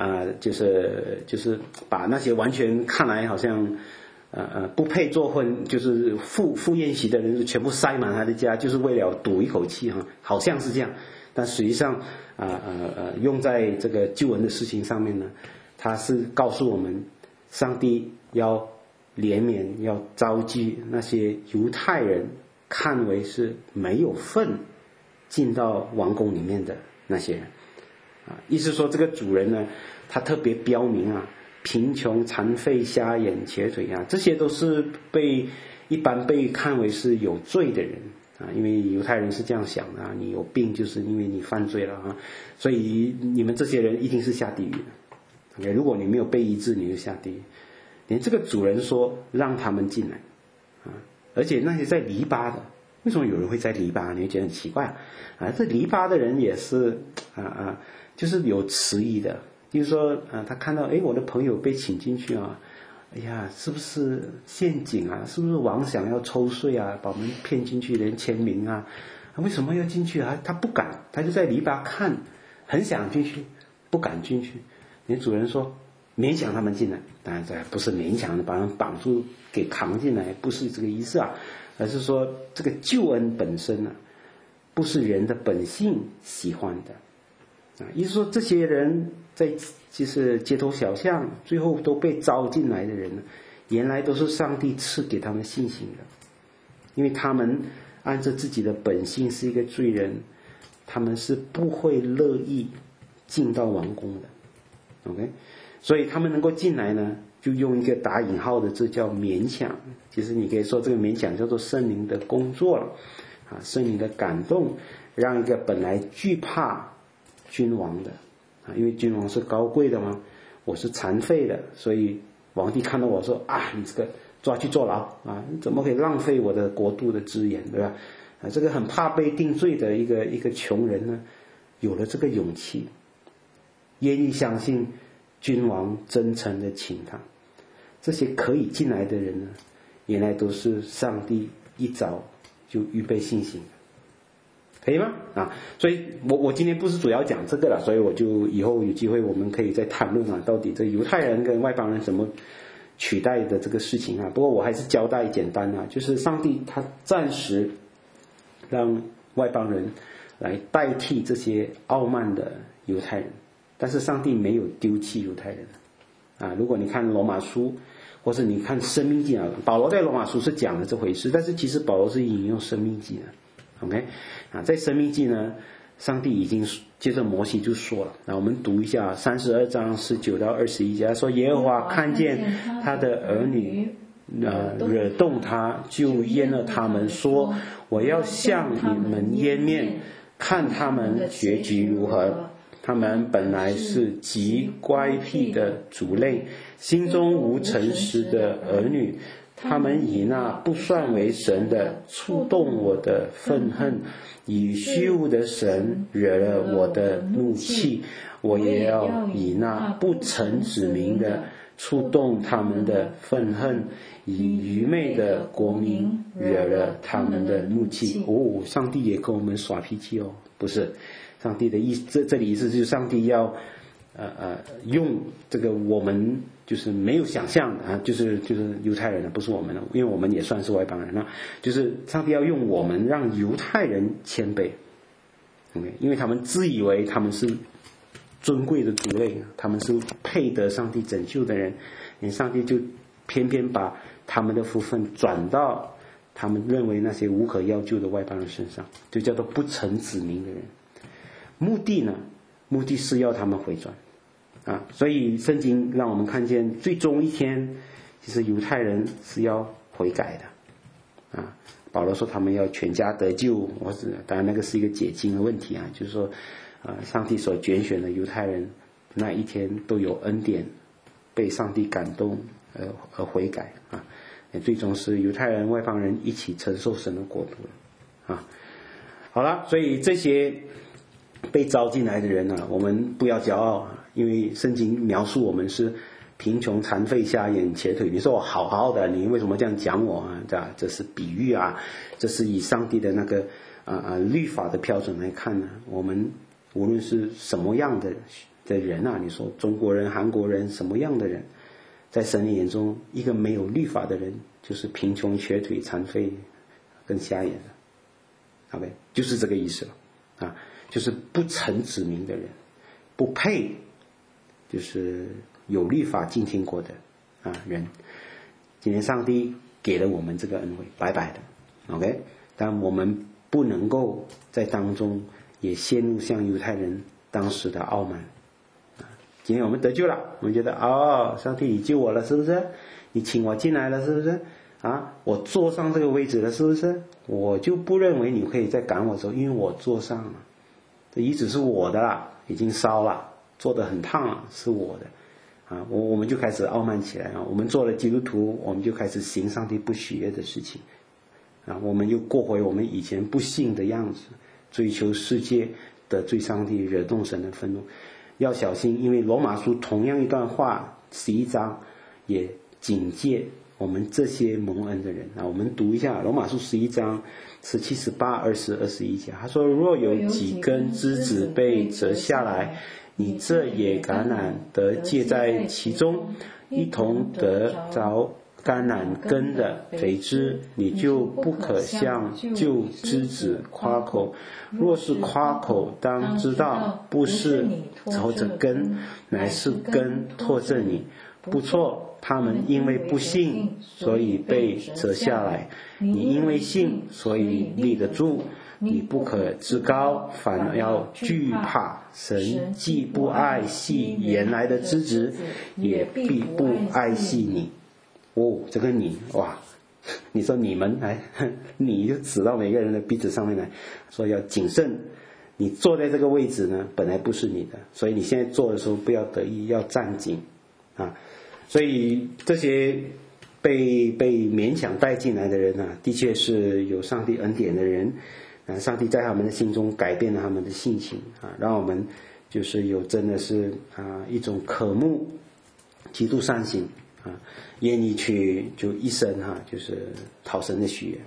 就是把那些完全看来好像不配做婚，就是赴宴席的人全部塞满他的家，就是为了赌一口气哈，好像是这样，但实际上用在这个救恩的事情上面呢，他是告诉我们，上帝要怜悯，要召集那些犹太人看为是没有份进到王宫里面的那些人意思说这个主人呢，他特别标明贫穷、残废、瞎眼、瘸腿这些都是一般被看为是有罪的人因为犹太人是这样想的你有病就是因为你犯罪了所以你们这些人一定是下地狱的如果你没有被医治，你就下地狱。连这个主人说让他们进来而且那些在篱笆的，为什么有人会在篱笆？你会觉得很奇怪这篱笆的人也是就是有迟疑的，就是说他看到我的朋友被请进去哎呀，是不是陷阱是不是王想要抽税把我们骗进去，连签名为什么要进去他不敢，他就在篱笆看，很想进去，不敢进去。连主人说勉强他们进来，当然这不是勉强的把他们绑住给扛进来，不是这个意思而是说这个救恩本身不是人的本性喜欢的意思说这些人在就是街头小巷最后都被招进来的人原来都是上帝赐给他们信心的，因为他们按照自己的本性是一个罪人，他们是不会乐意进到王宫的 OK， 所以他们能够进来呢，就用一个打引号的字叫勉强，其实你可以说这个勉强叫做圣灵的工作了圣灵的感动，让一个本来惧怕君王的因为君王是高贵的嘛，我是残废的，所以皇帝看到我说你这个抓去坐牢你怎么可以浪费我的国度的资源，对吧这个很怕被定罪的一个穷人呢，有了这个勇气，愿意相信君王真诚的请他。这些可以进来的人呢，原来都是上帝一早就预备信心的，可以吗所以我今天不是主要讲这个了，所以我就以后有机会我们可以再谈论到底这犹太人跟外邦人怎么取代的这个事情不过我还是交代简单就是上帝他暂时让外邦人来代替这些傲慢的犹太人，但是上帝没有丢弃犹太人如果你看罗马书或是你看申命记保罗在罗马书是讲了这回事，但是其实保罗是引用申命记的 OK 在申命记呢，上帝已经接着摩西就说了我们读一下32章19到21节，说耶和华看见他的儿女惹动他，就阉了他们，说我要向你们湮灭，看他们结局如何。他们本来是极乖僻的族类，心中无诚实的儿女，他们以那不算为神的触动我的愤恨，以虚无的神惹了我的怒气，我也要以那不曾指明的触动他们的愤恨，以愚昧的国民惹了他们的怒气。上帝也跟我们耍脾气不是上帝的意思，这里意思就是上帝要用这个我们就是没有想象就是犹太人不是我们因为我们也算是外邦人就是上帝要用我们让犹太人谦卑 OK， 因为他们自以为他们是尊贵的族类，他们是配得上帝拯救的人，上帝就偏偏把他们的福分转到他们认为那些无可药救的外邦人身上，就叫做不曾指明的人。目的是要他们回转所以圣经让我们看见最终一天其实犹太人是要悔改的保罗说他们要全家得救，当然那个是一个解经的问题就是说上帝所拣选的犹太人那一天都有恩典，被上帝感动而悔改啊，最终是犹太人外邦人一起承受神的国度啊。好了，所以这些被招进来的人呢，我们不要骄傲啊，因为圣经描述我们是贫穷、残废、瞎眼、瘸腿。你说我好好的，你为什么这样讲我啊？这是比喻啊，这是以上帝的那个律法的标准来看呢。我们无论是什么样的人啊，你说中国人、韩国人，什么样的人，在神的眼中，一个没有律法的人就是贫穷、瘸腿、残废跟瞎眼的。OK， 就是这个意思了啊，就是不曾指明的人，不配，就是有律法进天国的人。今天上帝给了我们这个恩惠，白白的 ，OK， 但我们不能够在当中也陷入像犹太人当时的傲慢。今天我们得救了，我们觉得上帝你救我了，是不是？你请我进来了，是不是？我坐上这个位置了，是不是？我就不认为你可以再赶我走，因为我坐上了，这椅子是我的啦，已经烧了，做得很烫了，是我的我们就开始傲慢起来我们做了基督徒，我们就开始行上帝不喜悦的事情我们又过回我们以前不信的样子，追求世界，得罪上帝，惹动神的愤怒。要小心，因为罗马书同样一段话11章也警戒我们这些蒙恩的人我们读一下罗马书11章17、18、20、21节，他说：若有几根枝子被折下来，你这野橄榄得借在其中，一同得着橄榄根的肥枝，你就不可向旧枝子夸口。若是夸口，当知道不是拖着根，乃是根拖着你。不错，他们因为不信，所以被折下来；你因为信，所以立得住。你不可自高，反而要惧怕神。既不爱惜原来的枝子，也必不爱惜你。这个你你说你们你就指到每个人的鼻子上面来，说要谨慎。你坐在这个位置呢，本来不是你的，所以你现在坐的时候不要得意，要站紧所以这些被勉强带进来的人的确是有上帝恩典的人上帝在他们的心中改变了他们的性情让我们就是有真的是一种渴慕基督善行愿意去就一生就是讨神的喜悦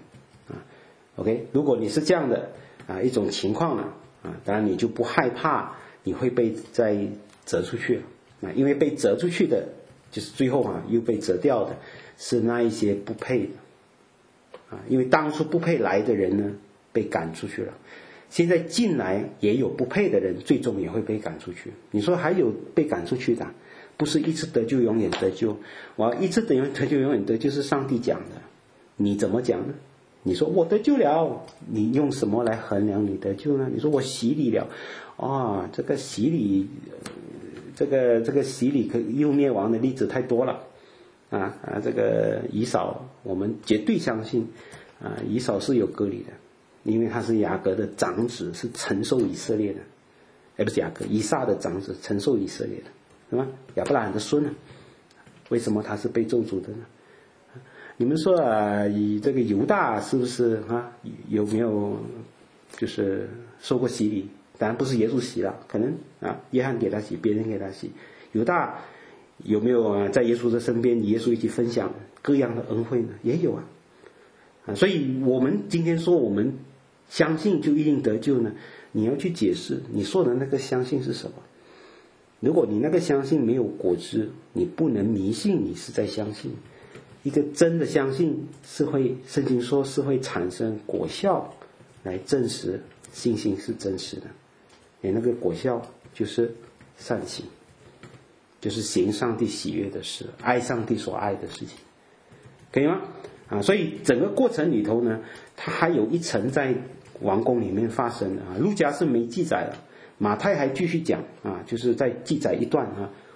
OK， 如果你是这样的一种情况呢当然你就不害怕你会被再折出去了因为被折出去的就是最后又被折掉的是那一些不配的因为当初不配来的人呢被赶出去了，现在进来也有不配的人，最终也会被赶出去。你说还有被赶出去的，不是一次得救永远得救，我一次得救永远得救是上帝讲的，你怎么讲呢？你说我得救了，你用什么来衡量你得救呢？你说我洗礼了这个洗礼这个洗礼可又灭亡的例子太多了这个以扫我们绝对相信以扫是有割礼的，因为他是雅各的长子，是承受以色列的不是雅各，以撒的长子，承受以色列的，是吧？亚伯拉罕的孙为什么他是被咒诅的呢？你们说以这个犹大是不是有没有就是受过洗礼？当然不是耶稣洗了，可能约翰给他洗，别人给他洗。犹大有没有在耶稣的身边与耶稣一起分享各样的恩惠呢？也有所以我们今天说我们相信就一定得救呢，你要去解释你说的那个相信是什么。如果你那个相信没有果子，你不能迷信你是在相信。一个真的相信是会，圣经说是会产生果效来证实信心是真实的。那个果效就是善行，就是行上帝喜悦的事，爱上帝所爱的事情，可以吗？所以整个过程里头呢，它还有一层在王宫里面发生的路加是没记载的，马太还继续讲就是在记载一段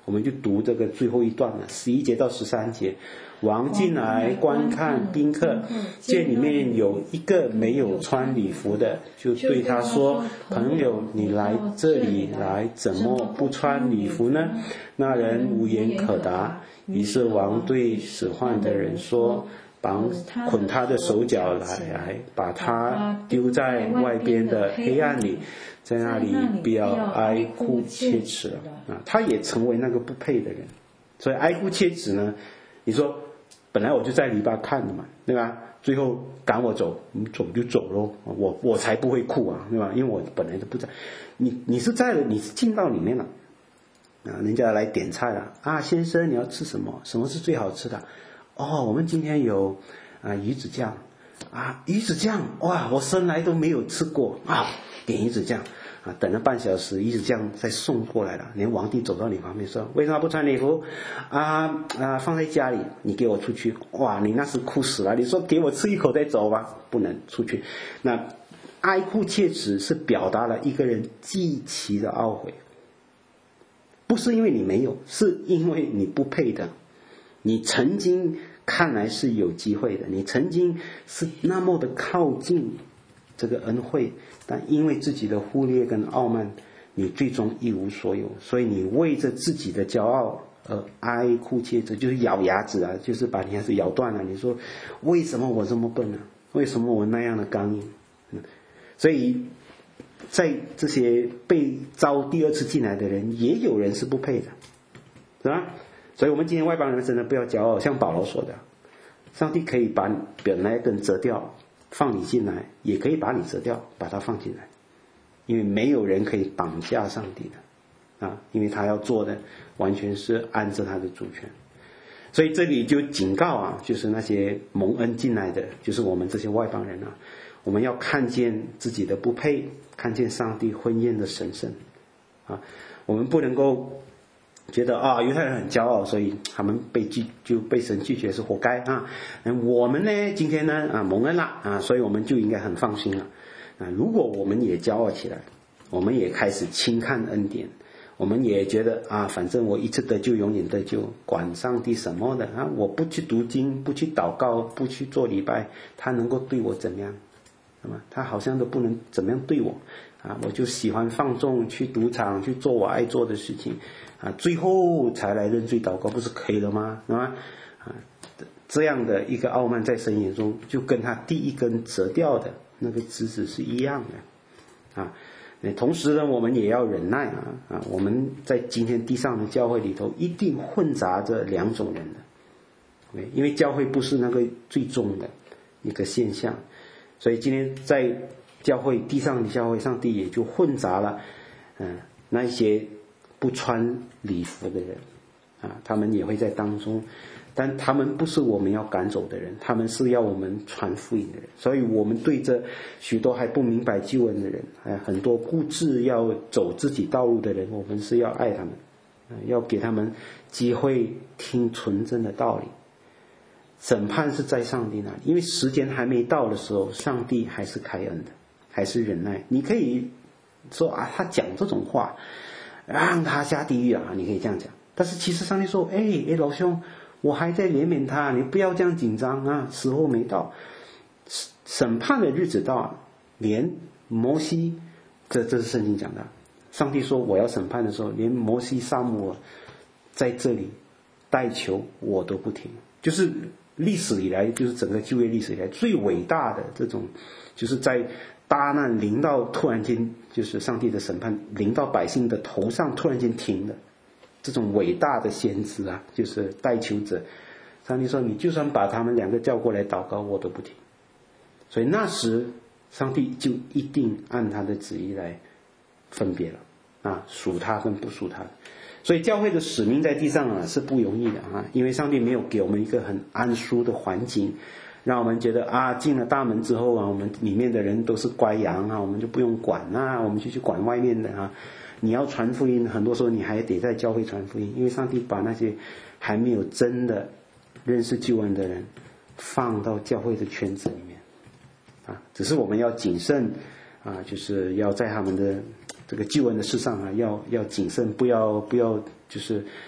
我们就读这个最后一段了，11节到13节。王进来观看宾客，见里面有一个没有穿礼服的，就对他说：“朋友，你来这里来，怎么不穿礼服呢？”那人无言可答。于是王对使唤的人说：“捆他的手脚来，把他丢在外边的黑暗里，在那里不要哀哭切齿了。”他也成为那个不配的人。所以哀哭切齿呢，你说本来我就在篱笆看的嘛，对吧？最后赶我走，你走就走咯，我才不会哭啊，对吧？因为我本来就不在。你是在了，你是进到里面了啊，人家来点菜了啊，先生你要吃什么？什么是最好吃的？哦，我们今天有鱼子酱啊，鱼子酱哇，我生来都没有吃过啊，点鱼子酱啊，等了半小时，鱼子酱再送过来了，连皇帝走到你旁边说：“为什么不穿礼服？放在家里，你给我出去。”哇，你那时哭死了，你说给我吃一口再走吧，不能出去。那哀哭切齿是表达了一个人极其的懊悔，不是因为你没有，是因为你不配的。你曾经看来是有机会的，你曾经是那么的靠近这个恩惠，但因为自己的忽略跟傲慢，你最终一无所有。所以你为着自己的骄傲而哀哭切齿，就是咬牙齿啊，就是把你还是咬断了。你说为什么我这么笨呢？为什么我那样的刚硬？所以在这些被招第二次进来的人，也有人是不配的，是吧？所以我们今天外邦人真的不要骄傲，像保罗说的，上帝可以把本来根折掉放你进来，也可以把你折掉把它放进来，因为没有人可以绑架上帝的啊，因为他要做的完全是按着他的主权。所以这里就警告啊，就是那些蒙恩进来的，就是我们这些外邦人啊，我们要看见自己的不配，看见上帝婚宴的神圣啊，我们不能够觉得犹太人很骄傲，所以他们被神拒绝是活该啊。我们呢，今天呢蒙恩了啊，所以我们就应该很放心了啊。如果我们也骄傲起来，我们也开始轻看恩典，我们也觉得反正我一次得救永远得救，管上帝什么的啊，我不去读经，不去祷告，不去做礼拜，他能够对我怎么样？他好像都不能怎么样对我啊，我就喜欢放纵，去赌场，去做我爱做的事情啊，最后才来认罪祷告，不是可以了吗？是吧？这样的一个傲慢在神眼中，就跟他第一根折掉的那个枝子是一样的啊。同时呢，我们也要忍耐啊，我们在今天地上的教会里头，一定混杂着两种人的，因为教会不是那个最终的一个现象。所以今天在教会地上的教会，上帝也就混杂了那一些不穿礼服的人啊，他们也会在当中，但他们不是我们要赶走的人，他们是要我们传福音的人。所以我们对着许多还不明白救恩的人，很多固执要走自己道路的人，我们是要爱他们，要给他们机会听纯正的道理。审判是在上帝那里，因为时间还没到的时候，上帝还是开恩的，还是忍耐。你可以说他讲这种话让他下地狱啊，你可以这样讲，但是其实上帝说老兄，我还在怜悯他，你不要这样紧张啊，时候没到，审判的日子到，连摩西，这是圣经讲的，上帝说我要审判的时候，连摩西撒母耳在这里代求我都不听，就是历史以来，就是整个旧约历史以来最伟大的这种，就是在大难临到突然间，就是上帝的审判临到百姓的头上突然间停的这种伟大的先知啊，就是代求者。上帝说你就算把他们两个叫过来祷告，我都不听。所以那时上帝就一定按他的旨意来分别了啊，属他跟不属他的。所以教会的使命在地上是不容易的啊，因为上帝没有给我们一个很安舒的环境，让我们觉得进了大门之后我们里面的人都是乖羊我们就不用管我们就去管外面的你要传福音，很多时候你还得在教会传福音，因为上帝把那些还没有真的认识救恩的人放到教会的圈子里面只是我们要谨慎就是要在他们的这个救恩的事上要谨慎，不要就是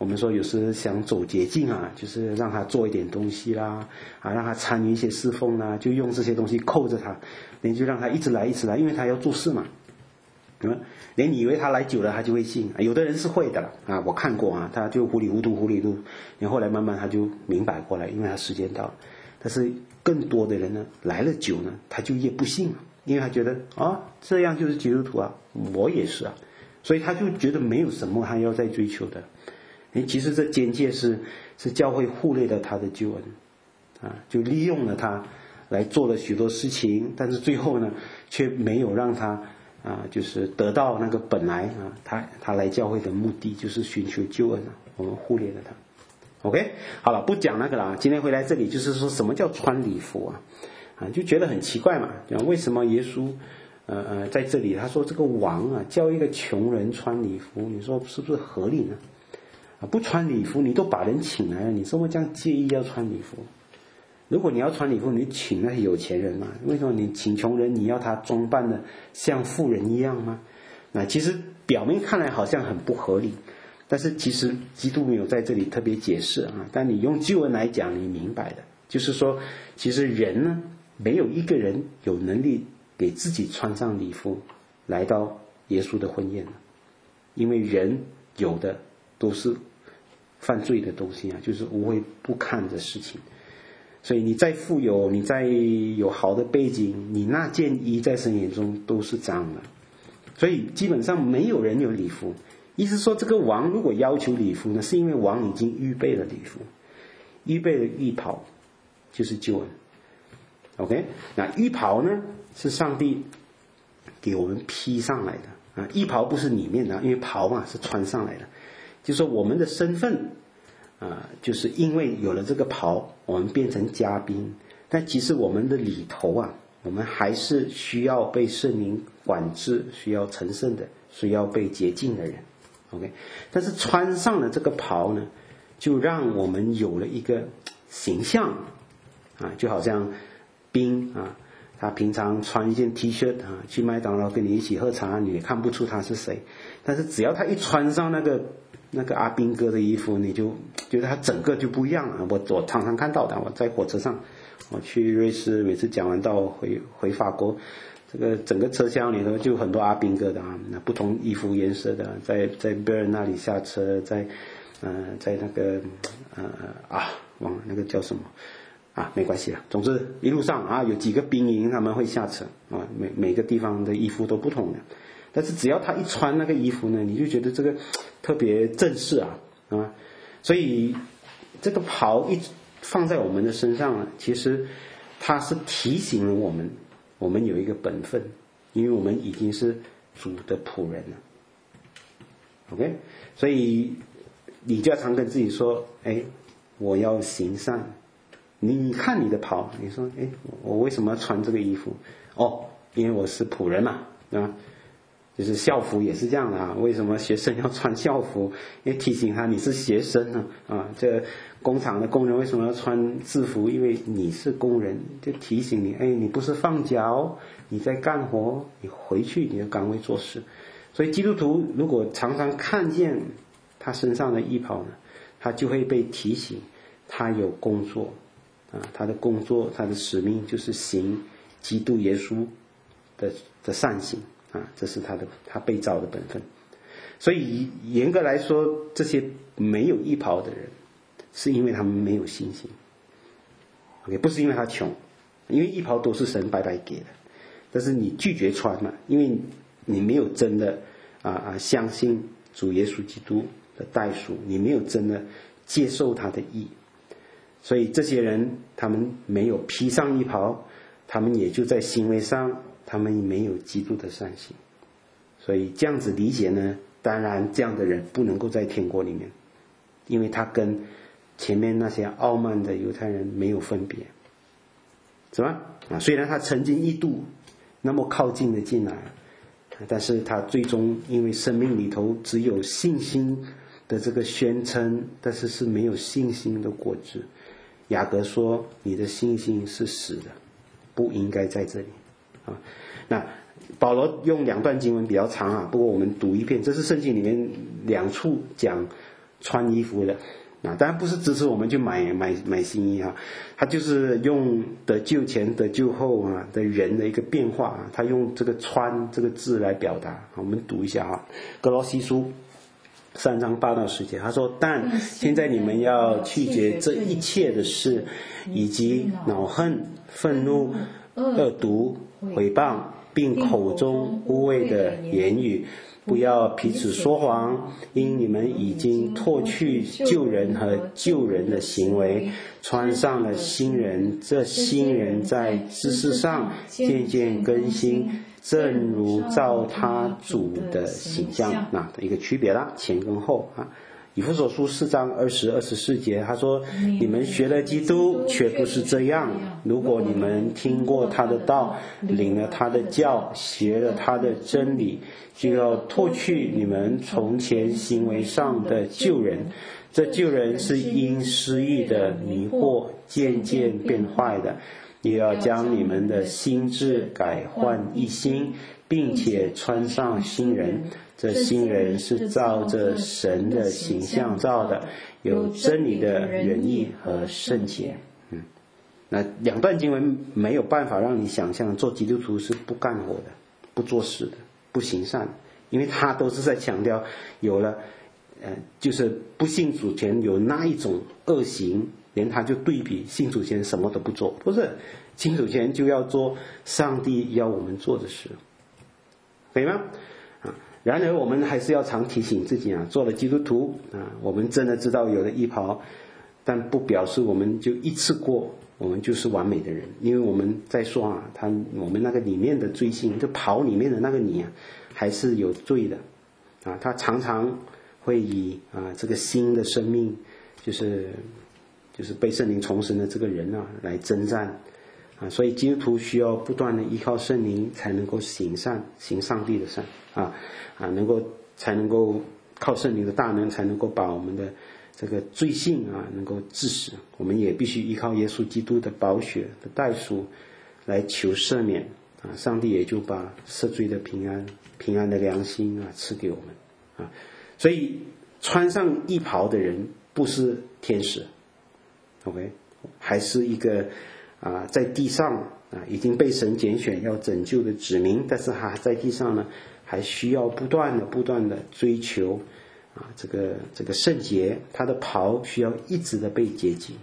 我们说有时想走捷径啊，就是让他做一点东西啦，让他参与一些侍奉啦，就用这些东西扣着他，你就让他一直来，因为他要做事嘛。连你以为他来久了他就会信，有的人是会的了我看过他就糊里糊涂，然后后来慢慢他就明白过来，因为他时间到了。但是更多的人呢，来了久呢，他就越不信了，因为他觉得这样就是基督徒我也是所以他就觉得没有什么他要再追求的。其实这间接是教会忽略了他的救恩就利用了他来做了许多事情，但是最后呢，却没有让他就是得到那个本来他来教会的目的，就是寻求救恩我们忽略了他。OK， 好了，不讲那个了。今天回来这里就是说什么叫穿礼服就觉得很奇怪嘛，为什么耶稣在这里他说这个王叫一个穷人穿礼服，你说是不是合理呢？不穿礼服你都把人请来了，你怎么这样介意要穿礼服？如果你要穿礼服，你请那些有钱人嘛？为什么你请穷人你要他装扮的像富人一样吗？那其实表面看来好像很不合理，但是其实基督没有在这里特别解释但你用救恩来讲，你明白的就是说，其实人呢，没有一个人有能力给自己穿上礼服来到耶稣的婚宴，因为人有的都是犯罪的东西就是无悔不堪的事情。所以你再富有，你再有好的背景，你那件衣在神眼中都是脏的。所以基本上没有人有礼服。意思说这个王如果要求礼服呢，是因为王已经预备了礼服，预备了衣袍，就是救恩。OK， 那衣袍呢是上帝给我们披上来的衣袍不是里面的，因为袍嘛是穿上来的，就是说我们的身份就是因为有了这个袍，我们变成嘉宾，但其实我们的里头我们还是需要被圣灵管制，需要成圣的，需要被洁净的人。OK， 但是穿上了这个袍呢，就让我们有了一个形象就好像兵他平常穿一件 T 恤去麦当劳跟你一起喝茶，你也看不出他是谁，但是只要他一穿上那个阿兵哥的衣服，你就觉得他整个就不一样了。我常常看到的，我在火车上，我去瑞士，每次讲完道回法国，这个整个车厢里头就很多阿兵哥的那不同衣服颜色的，在贝尔那里下车，在那个忘了那个叫什么没关系了。总之一路上有几个兵营他们会下车每个地方的衣服都不同的，但是只要他一穿那个衣服呢，你就觉得这个特别正式所以这个袍一放在我们的身上呢，其实它是提醒了我们有一个本分，因为我们已经是主的仆人了。OK， 所以你就要常跟自己说，我要行善。你看你的袍，你说我为什么要穿这个衣服？因为我是仆人嘛，对吧？就是校服也是这样的为什么学生要穿校服？因为提醒他你是学生这工厂的工人为什么要穿制服？因为你是工人，就提醒你你不是放脚，你在干活，你回去你的岗位做事。所以基督徒如果常常看见他身上的衣袍呢，他就会被提醒他有工作他的工作，他的使命就是行基督耶稣的善行这是他被造的本分。所以严格来说，这些没有衣袍的人是因为他们没有信心，OK， 不是因为他穷，因为衣袍都是神白白给的，但是你拒绝穿嘛，因为你没有真的相信主耶稣基督的代赎，你没有真的接受他的义，所以这些人他们没有披上衣袍，他们也就在行为上他们没有基督的善行。所以这样子理解呢，当然这样的人不能够在天国里面，因为他跟前面那些傲慢的犹太人没有分别，是吧？虽然他曾经一度那么靠近的进来，但是他最终因为生命里头只有信心的这个宣称，但是是没有信心的果子。雅各说你的信心是死的，不应该在这里那保罗用两段经文比较长不过我们读一遍，这是圣经里面两处讲穿衣服的当然不是支持我们去买新衣他就是用得救前得救后的人的一个变化他用这个穿这个字来表达我们读一下哥罗西书3章8到10节，他说：但现在你们要拒绝这一切的事，以及恼恨、愤怒、恶毒、毁谤，并口中污秽的言语，不要彼此说谎，因你们已经脱去旧人和旧人的行为，穿上了新人。这新人在知识上渐渐更新，正如照他主的形象的一个区别了，前跟后以弗所书4章20、24节，他说：你们学了基督，却不是这样。如果你们听过他的道，领了他的教，学了他的真理，就要脱去你们从前行为上的旧人。这旧人是因失意的迷惑渐渐变坏的，也要将你们的心志改换一新，并且穿上新人。这新人是照着神的形象造的，有真理的仁义和圣洁。那两段经文没有办法让你想象做基督徒是不干活的，不做事的，不行善的，因为他都是在强调有了就是不信主前有那一种恶行，连他就对比信主前什么都不做，不是信主前就要做上帝要我们做的事，可以吗？然而我们还是要常提醒自己做了基督徒我们真的知道有了义袍，但不表示我们就一次过我们就是完美的人，因为我们在说我们那个里面的罪性，就袍里面的那个你还是有罪的他常常会以这个新的生命，就是被圣灵重生的这个人来征战所以基督徒需要不断的依靠圣灵，才能够行善，行上帝的善才能够靠圣灵的大能，才能够把我们的这个罪性能够治死。我们也必须依靠耶稣基督的宝血的代赎来求赦免上帝也就把赦罪的平安的良心赐给我们所以穿上义袍的人不是天使 OK 还是一个在地上已经被神拣选要拯救的子民，但是他在地上呢还需要不断的追求这个圣洁，他的袍需要一直的被洁净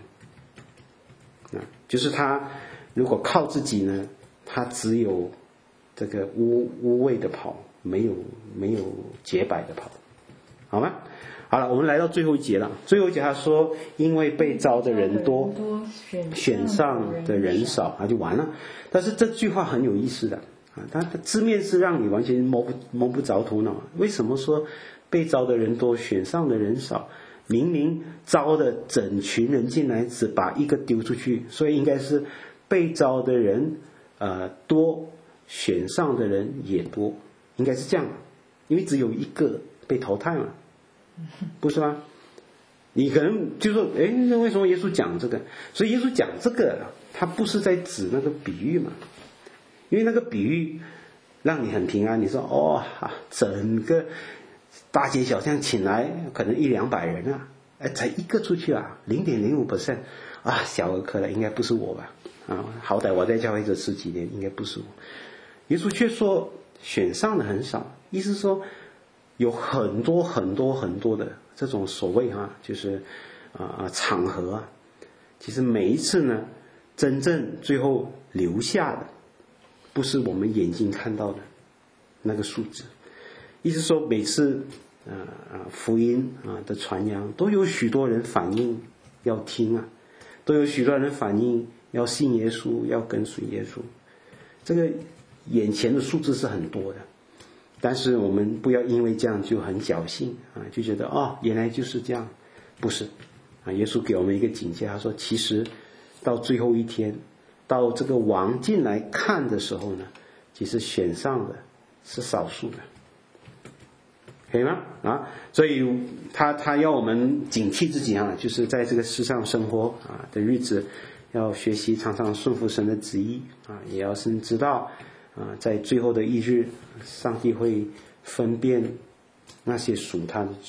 就是他如果靠自己呢，他只有这个污秽的袍，没有洁白的袍，好吗？好了，我们来到最后一节了。最后一节他说，因为被招的人多，选上的人少就完了。但是这句话很有意思的它的字面是让你完全摸不着头脑。为什么说被招的人多，选上的人少？明明招的整群人进来，只把一个丢出去，所以应该是被招的人多，选上的人也多，应该是这样，因为只有一个被淘汰嘛，不是吗？你可能就说，那为什么耶稣讲这个？所以耶稣讲这个，他不是在指那个比喻嘛？因为那个比喻让你很平安，你说整个大街小巷请来可能100-200人才一个出去0.05%小儿科了，应该不是我吧？好歹我在教会这10几年，应该不是我。耶稣却说选上的很少，意思说有很多的这种所谓就是场合其实每一次呢，真正最后留下的不是我们眼睛看到的那个数字。意思说每次福音的传扬都有许多人反映要听都有许多人反映要信耶稣，要跟随耶稣。这个眼前的数字是很多的，但是我们不要因为这样就很侥幸就觉得原来就是这样，不是耶稣给我们一个警戒，他说其实到最后一天，到这个王进来看的时候呢，其实选上的是少数的，可以吗？所以他要我们警惕自己就是在这个世上生活的日子，要学习常常顺服神的旨意也要知道在最后的一日，上帝会分辨那些属他的子民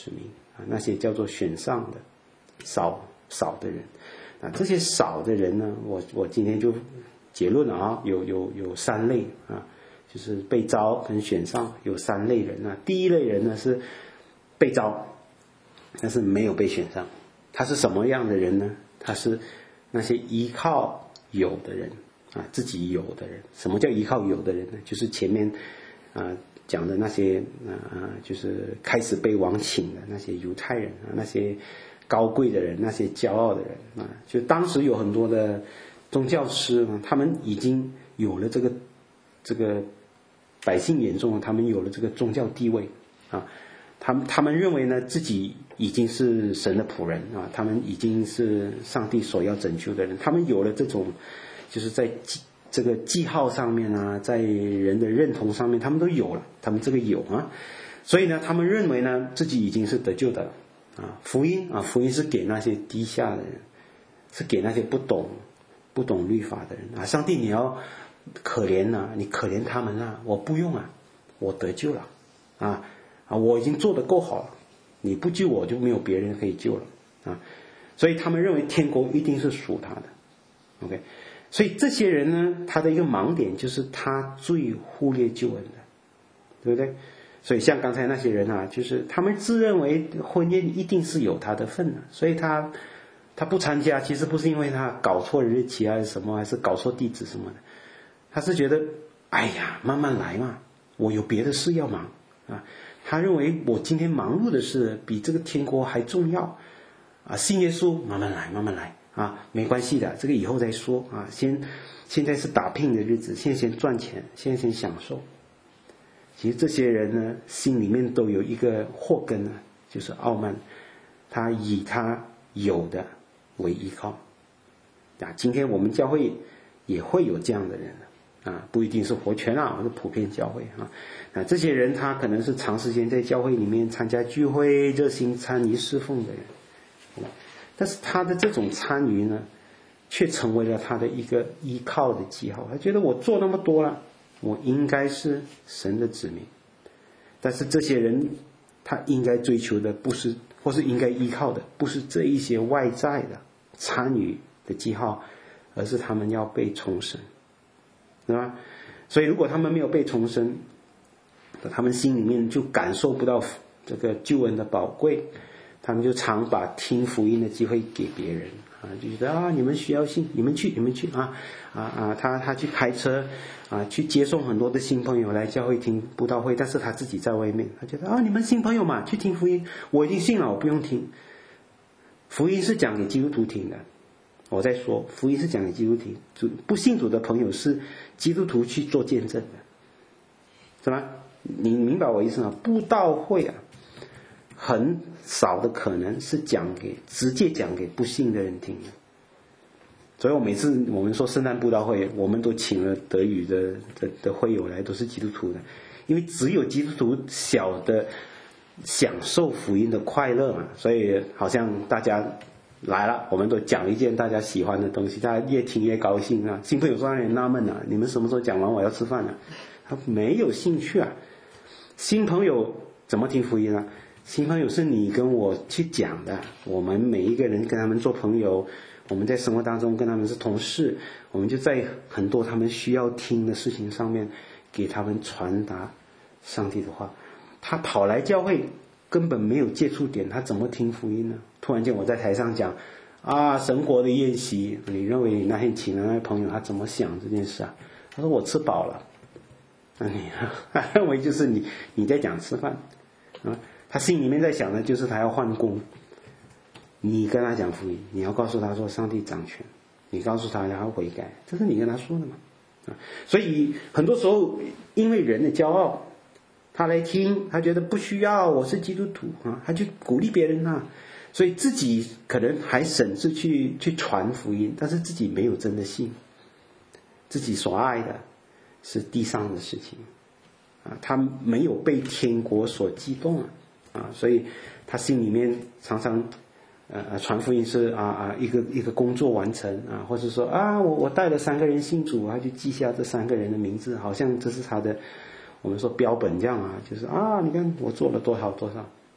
那些叫做选上的少的人。这些少的人呢，我今天就结论了啊，有3类啊，就是被招跟选上有3类人啊。第一类人呢是被招，但是没有被选上。他是什么样的人呢？他是那些依靠有的人啊，自己有的人。什么叫依靠有的人呢？就是前面讲的那些就是开始被王请的那些犹太人啊，那些高贵的人，那些骄傲的人啊，就当时有很多的宗教师啊，他们已经有了这个百姓眼中，他们有了这个宗教地位啊。他们认为呢，自己已经是神的仆人啊，他们已经是上帝所要拯救的人，他们有了这种，就是在这个记号上面啊，在人的认同上面，他们都有了，他们这个有啊，所以呢，他们认为呢，自己已经是得救的了啊。福音是给那些低下的人，是给那些不懂律法的人啊。上帝，你要可怜啊，你可怜他们啊，我不用啊，我得救了啊。我已经做得够好了，你不救我就没有别人可以救了啊！所以他们认为天国一定是属他的 ，OK？ 所以这些人呢，他的一个盲点就是他最忽略救恩的，对不对？所以像刚才那些人啊，就是他们自认为婚姻一定是有他的份的，所以他不参加，其实不是因为他搞错日期还是什么，还是搞错地址什么的，他是觉得哎呀，慢慢来嘛，我有别的事要忙啊。他认为我今天忙碌的事比这个天国还重要啊！信耶稣慢慢来啊，没关系的，这个以后再说啊。现在是打拼的日子，现在先赚钱，现在先享受。其实这些人呢，心里面都有一个祸根啊，就是傲慢，他以他有的为依靠啊。今天我们教会也会有这样的人啊，不一定是活泉啊，是普遍教会啊。这些人他可能是长时间在教会里面参加聚会，热心参与侍奉的人，但是他的这种参与呢，却成为了他的一个依靠的记号。他觉得我做那么多了，我应该是神的子民。但是这些人他应该追求的不是，或是应该依靠的不是这一些外在的参与的记号，而是他们要被重生，对吧？所以如果他们没有被重生，他们心里面就感受不到这个救恩的宝贵，他们就常把听福音的机会给别人啊，就觉得啊，你们需要信，你们去他去开车啊，去接送很多的新朋友来教会听布道会，但是他自己在外面，他觉得啊，你们新朋友嘛，去听福音，我已经信了，我不用听。福音是讲给基督徒听的，我在说，福音是讲给基督徒，不信主的朋友是基督徒去做见证的，是吧？你明白我意思吗？布道会啊，很少的可能是直接讲给不信的人听的。所以每次我们说圣诞布道会，我们都请了德语的会友来，都是基督徒的，因为只有基督徒晓得享受福音的快乐嘛，所以好像大家来了，我们都讲一件大家喜欢的东西，大家越听越高兴啊。新朋友说让人纳闷啊，你们什么时候讲完我要吃饭啊？他没有兴趣啊。新朋友怎么听福音啊？新朋友是你跟我去讲的，我们每一个人跟他们做朋友，我们在生活当中跟他们是同事，我们就在很多他们需要听的事情上面给他们传达上帝的话。他跑来教会根本没有接触点，他怎么听福音呢？突然间我在台上讲啊，神国的宴席，你认为你那天请的那位朋友他怎么想这件事啊？他说我吃饱了。那你认为就是你在讲吃饭啊？他心里面在想的就是他要换工。你跟他讲福音，你要告诉他说上帝掌权，你告诉他要悔改，这是你跟他说的嘛？所以很多时候因为人的骄傲，他来听，他觉得不需要，我是基督徒啊，他就鼓励别人啊，所以自己可能还省事去传福音，但是自己没有真的信，自己所爱的是地上的事情啊，他没有被天国所激动啊，所以他心里面常常传福音是一个工作完成啊，或者说啊我带了3个人信主，他就记下这3个人的名字，好像这是他的我们说标本这样啊，就是啊你看我做了多少多少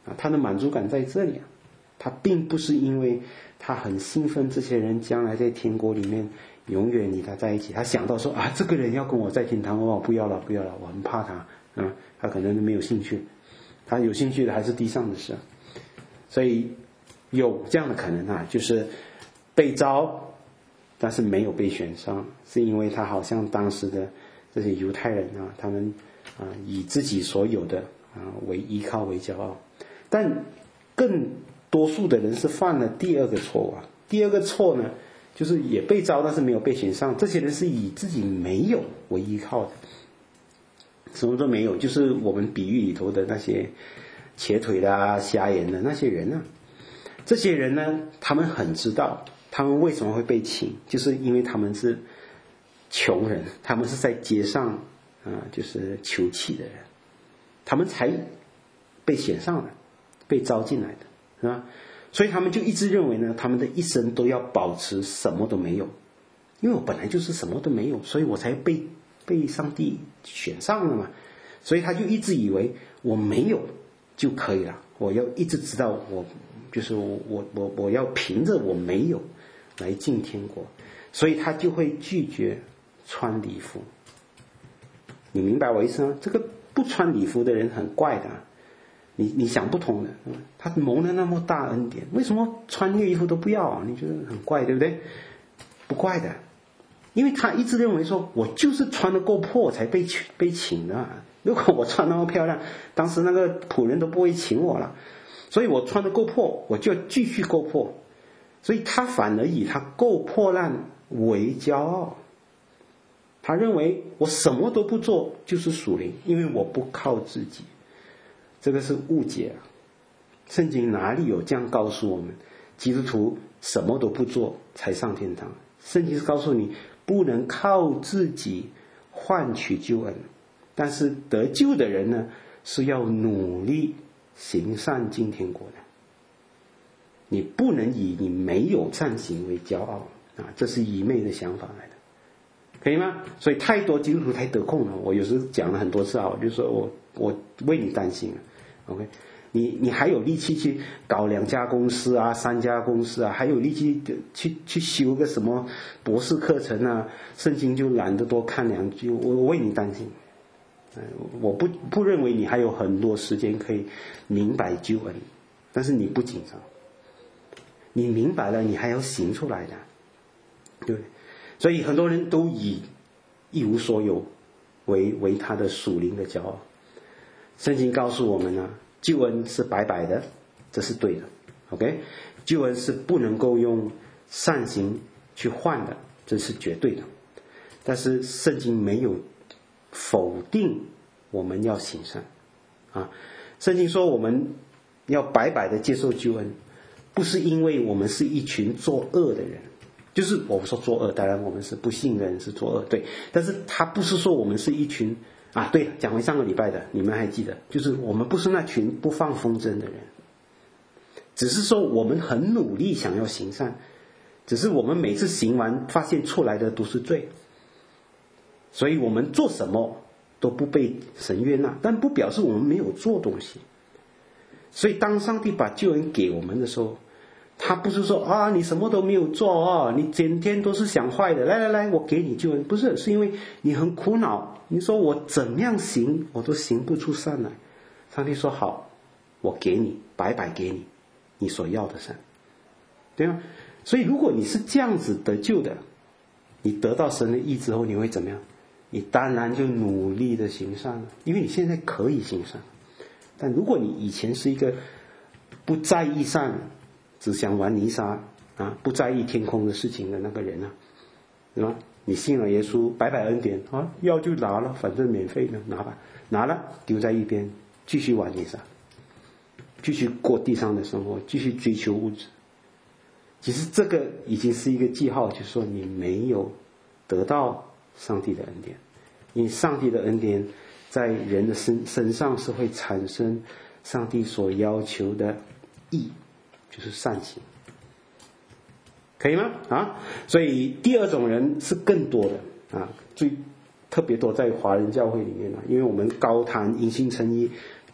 他的满足感在这里他并不是因为他很兴奋这些人将来在天国里面永远与他在一起，他想到说这个人要跟我在天堂，不要了，我很怕他他可能没有兴趣，他有兴趣的还是地上的事所以有这样的可能就是被招但是没有被选上，是因为他好像当时的这些犹太人他们以自己所有的为依靠为骄傲，但更多数的人是犯了第二个错误第二个错呢，就是也被招但是没有被选上，这些人是以自己没有为依靠的。什么都没有，就是我们比喻里头的那些瘸腿的瞎眼的那些人这些人呢，他们很知道他们为什么会被请，就是因为他们是穷人，他们是在街上就是求乞的人，他们才被选上的，被招进来的，是吧？所以他们就一直认为呢，他们的一生都要保持什么都没有，因为我本来就是什么都没有，所以我才被上帝选上了嘛。所以他就一直以为我没有就可以了，我要一直知道我要凭着我没有来进天国，所以他就会拒绝穿礼服。你明白我意思吗？这个不穿礼服的人很怪的你想不通的，他蒙了那么大恩典，为什么穿那个衣服都不要你觉得很怪，对不对？不怪的，因为他一直认为说我就是穿得够破才被请的，如果我穿那么漂亮，当时那个仆人都不会请我了，所以我穿得够破，我就继续够破，所以他反而以他够破烂为骄傲，他认为我什么都不做就是属灵，因为我不靠自己。这个是误解圣经哪里有这样告诉我们基督徒什么都不做才上天堂？圣经是告诉你不能靠自己换取救恩，但是得救的人呢，是要努力行善进天国的。你不能以你没有善行为骄傲这是愚昧的想法来的，可以吗？所以太多基督徒太得空了，我有时讲了很多次我就说我为你担心OK， 你还有力气去搞2家公司3家公司还有力气去修个什么博士课程圣经就懒得多看2句，我为你担心。我不认为你还有很多时间可以明白救恩，但是你不紧张，你明白了你还要行出来的，对不对？所以很多人都以一无所有为他的属灵的骄傲。圣经告诉我们救恩是白白的，这是对的 OK， 救恩是不能够用善行去换的，这是绝对的。但是圣经没有否定我们要行善圣经说我们要白白的接受救恩，不是因为我们是一群作恶的人，就是我们说作恶，当然我们是不信的人是作恶，对，但是他不是说我们是一群对，讲回上个礼拜的，你们还记得，就是我们不是那群不放风筝的人，只是说我们很努力想要行善，只是我们每次行完发现出来的都是罪，所以我们做什么都不被神悦纳，但不表示我们没有做东西。所以当上帝把救恩给我们的时候，他不是说你什么都没有做你整天都是想坏的，来我给你救恩，不是，是因为你很苦恼，你说我怎样行我都行不出善来，上帝说好，我给你，白白给你你所要的善，对吗？所以如果你是这样子得救的，你得到神的义之后，你会怎么样？你当然就努力的行善了，因为你现在可以行善。但如果你以前是一个不在意善，只想玩泥沙不在意天空的事情的那个人对吧？你信了耶稣，白白恩典要就拿了，反正免费的，拿吧，拿了丢在一边，继续玩泥沙，继续过地上的生活，继续追求物质。其实这个已经是一个记号，就是说你没有得到上帝的恩典，因为上帝的恩典在人的身上是会产生上帝所要求的义，就是善行，可以吗？所以第二种人是更多的最特别多在华人教会里面因为我们高谈因信称义，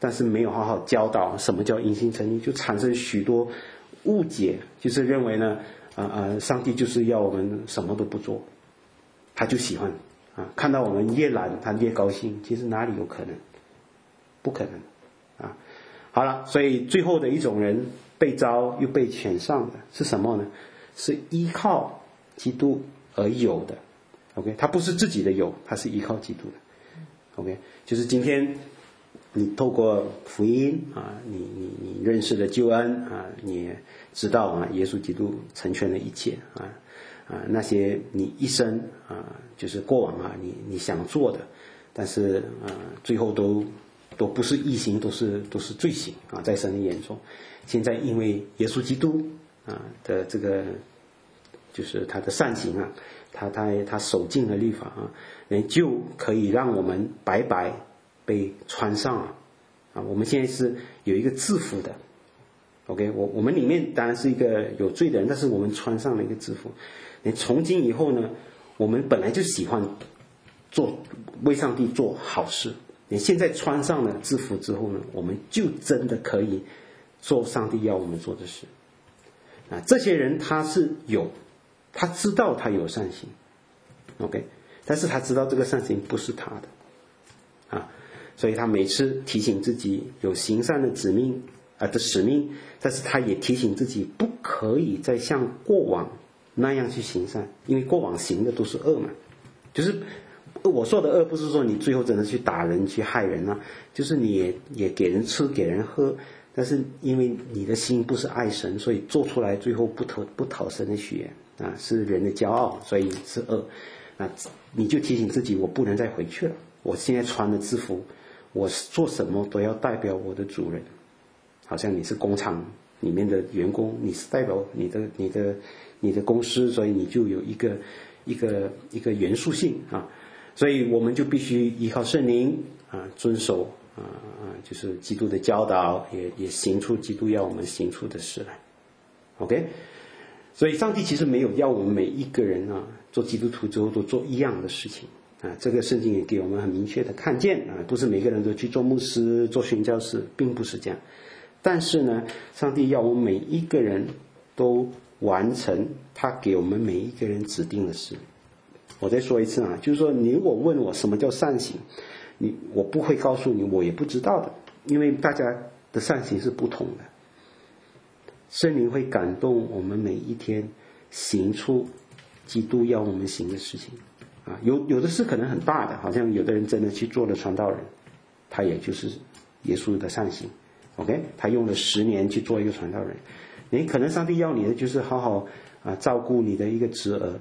但是没有好好教导什么叫因信称义，就产生许多误解，就是认为呢，上帝就是要我们什么都不做，他就喜欢看到我们越懒他越高兴，其实哪里有可能？不可能好了，所以最后的一种人被召又被选上的是什么呢？是依靠基督而有的。OK， 他不是自己的有，他是依靠基督的。OK， 就是今天你透过福音你认识了救恩你也知道耶稣基督成全了一切那些你一生就是过往你想做的，但是最后都不是义行，都是罪行在神的眼中。现在因为耶稣基督的这个就是他的善行他守尽了律法就可以让我们白白被穿上我们现在是有一个制服的。OK， 我们里面当然是一个有罪的人，但是我们穿上了一个制服。从今以后呢，我们本来就喜欢为上帝做好事。你现在穿上了制服之后呢，我们就真的可以做上帝要我们做的事这些人他知道他有善行 OK， 但是他知道这个善行不是他的所以他每次提醒自己有行善的使命，但是他也提醒自己不可以再像过往那样去行善，因为过往行的都是恶嘛。就是我说的恶不是说你最后真的去打人去害人就是你也给人吃给人喝，但是因为你的心不是爱神，所以做出来最后不讨神的喜悦是人的骄傲，所以是恶你就提醒自己我不能再回去了，我现在穿的制服，我做什么都要代表我的主人，好像你是工厂里面的员工，你是代表你的公司，所以你就有一个元素性所以我们就必须依靠圣灵遵守就是基督的教导，也行出基督要我们行出的事来。 OK， 所以上帝其实没有要我们每一个人做基督徒之后都做一样的事情这个圣经也给我们很明确的看见不是每个人都去做牧师做宣教士，并不是这样。但是呢，上帝要我们每一个人都完成他给我们每一个人指定的事。我再说一次就是说你如果问我什么叫善行，我不会告诉你，我也不知道的，因为大家的善行是不同的。圣灵会感动我们每一天行出基督要我们行的事情有的事可能很大的，好像有的人真的去做了传道人，他也就是耶稣的善行。 OK， 他用了10年去做一个传道人。你可能上帝要你的就是好好照顾你的一个侄儿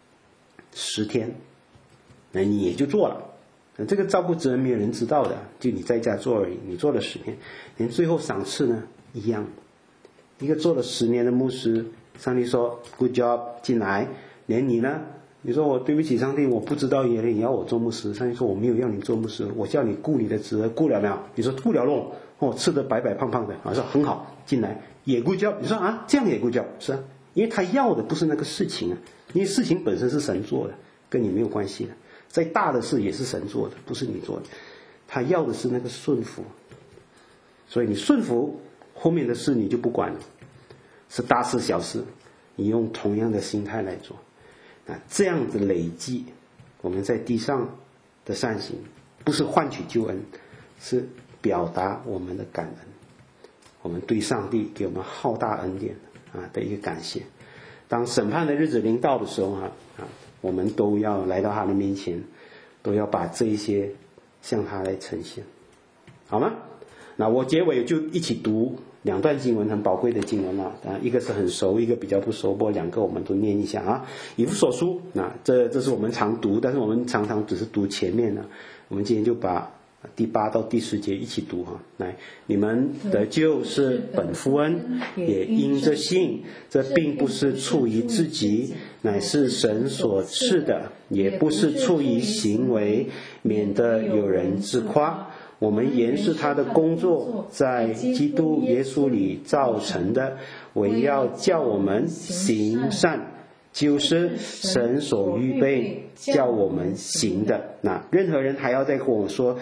10天，那你也就做了。这个照顾侄儿没有人知道的，就你在家做而已，你做了10天，连最后赏赐呢一样。一个做了10年的牧师，上帝说 good job 进来，连你呢，你说我对不起上帝，我不知道原来你要我做牧师。上帝说我没有要你做牧师，我叫你顾你的侄儿，顾了没有？你说顾了咯吃得白白胖胖的说很好，进来也good job。你说这样也good job，是因为他要的不是那个事情因为事情本身是神做的，跟你没有关系的。再大的事也是神做的，不是你做的。他要的是那个顺服，所以你顺服，后面的事你就不管了，是大事小事，你用同样的心态来做这样子累积我们在地上的善行，不是换取救恩，是表达我们的感恩，我们对上帝给我们浩大恩典的一个感谢。当审判的日子临到的时候我们都要来到他的面前，都要把这一些向他来呈现，好吗？那我结尾就一起读2段经文，很宝贵的经文一个是很熟，一个比较不熟，不过2个我们都念一下以弗所书这是我们常读，但是我们常常只是读前面我们今天就把第8到第10节一起读来，你们得救是本乎恩，也因着信，这并不是出于自己，乃是神所赐的，也不是出于行为，免得有人自夸。我们原是他的工作，在基督耶稣里造成的，为要叫我们行善，就是神所预备叫我们行的。那任何人还要再跟我说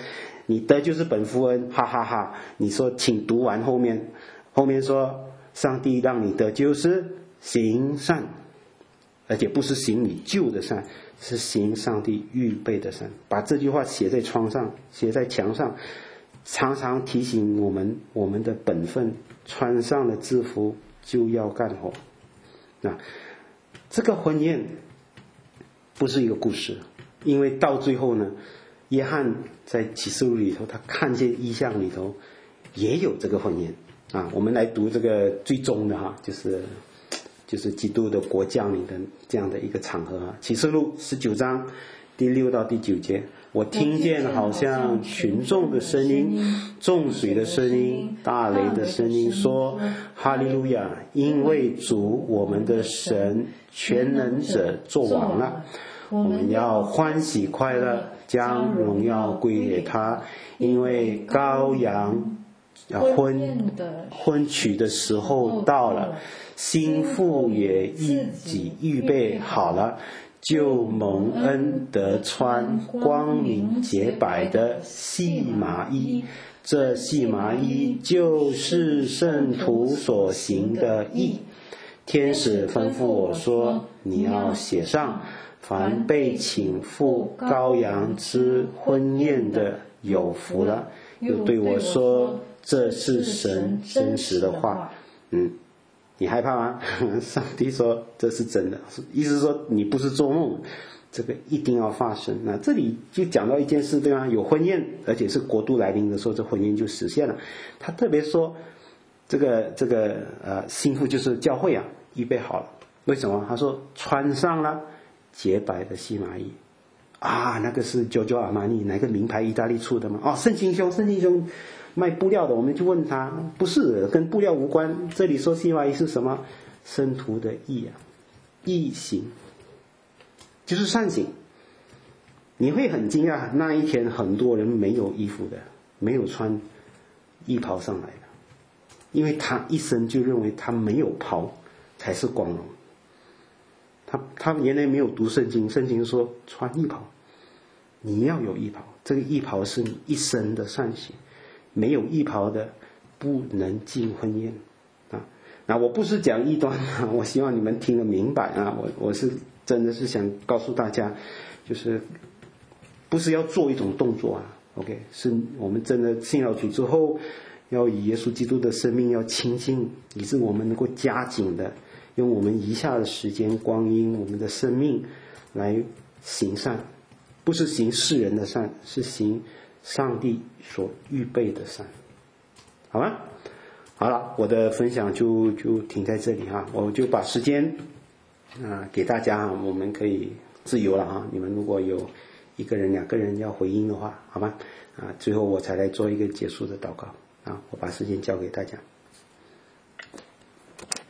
你得就是本乎恩，哈哈哈。你说请读完后面说上帝让你得救是行善，而且不是行你旧的善，是行上帝预备的善。把这句话写在窗上，写在墙上，常常提醒我们的本分，穿上了制服就要干活。这个婚宴不是一个故事，因为到最后呢，约翰在启示录里头，他看见异象里头也有这个婚宴啊。我们来读这个最终的就是基督的国降临的这样的一个场合啊。启示录19章第6到第9节，我听见好像群众的声音，众水的声音，大雷的声音，说哈利路亚，因为主我们的神全能者作王了，我们要欢喜快乐，将荣耀归给他，因为羔羊婚娶的时候到了，新妇也自己预备好了，就蒙恩得穿光明洁白的细麻衣，这细麻衣就是圣徒所行的义。天使吩咐我说，你要写上，凡被请赴羔羊之婚宴的有福了。又对我说，这是神真实的话。你害怕吗？上帝说这是真的，意思是说你不是做梦，这个一定要发生。那这里就讲到一件事，对吗？有婚宴，而且是国度来临的时候，这婚宴就实现了。他特别说这个新妇就是教会啊，预备好了。为什么？他说穿上了洁白的细麻衣啊，那个是Giorgio Armani哪个名牌意大利出的吗？哦，圣经兄卖布料的，我们就问他，不是，跟布料无关。这里说细麻衣是什么？圣徒的义啊，义行就是善行。你会很惊讶，那一天很多人没有衣服的，没有穿衣袍上来的，因为他一生就认为他没有袍才是光荣。他原来没有读圣经，圣经说穿衣袍，你要有衣袍，这个衣袍是你一生的善行。没有衣袍的不能进婚宴啊！那我不是讲异端啊，我希望你们听得明白啊！我是真的是想告诉大家，就是不是要做一种动作啊 ，OK， 是我们真的信了主之后，要以耶稣基督的生命要亲近，以致我们能够加紧的用我们余下的时间光阴，我们的生命来行善，不是行世人的善，是行上帝所预备的善，好吗？好了，我的分享就停在这里哈，我就把时间给大家，我们可以自由了哈。你们如果有1个人、2个人要回应的话，好吗？最后我才来做一个结束的祷告啊，我把时间交给大家。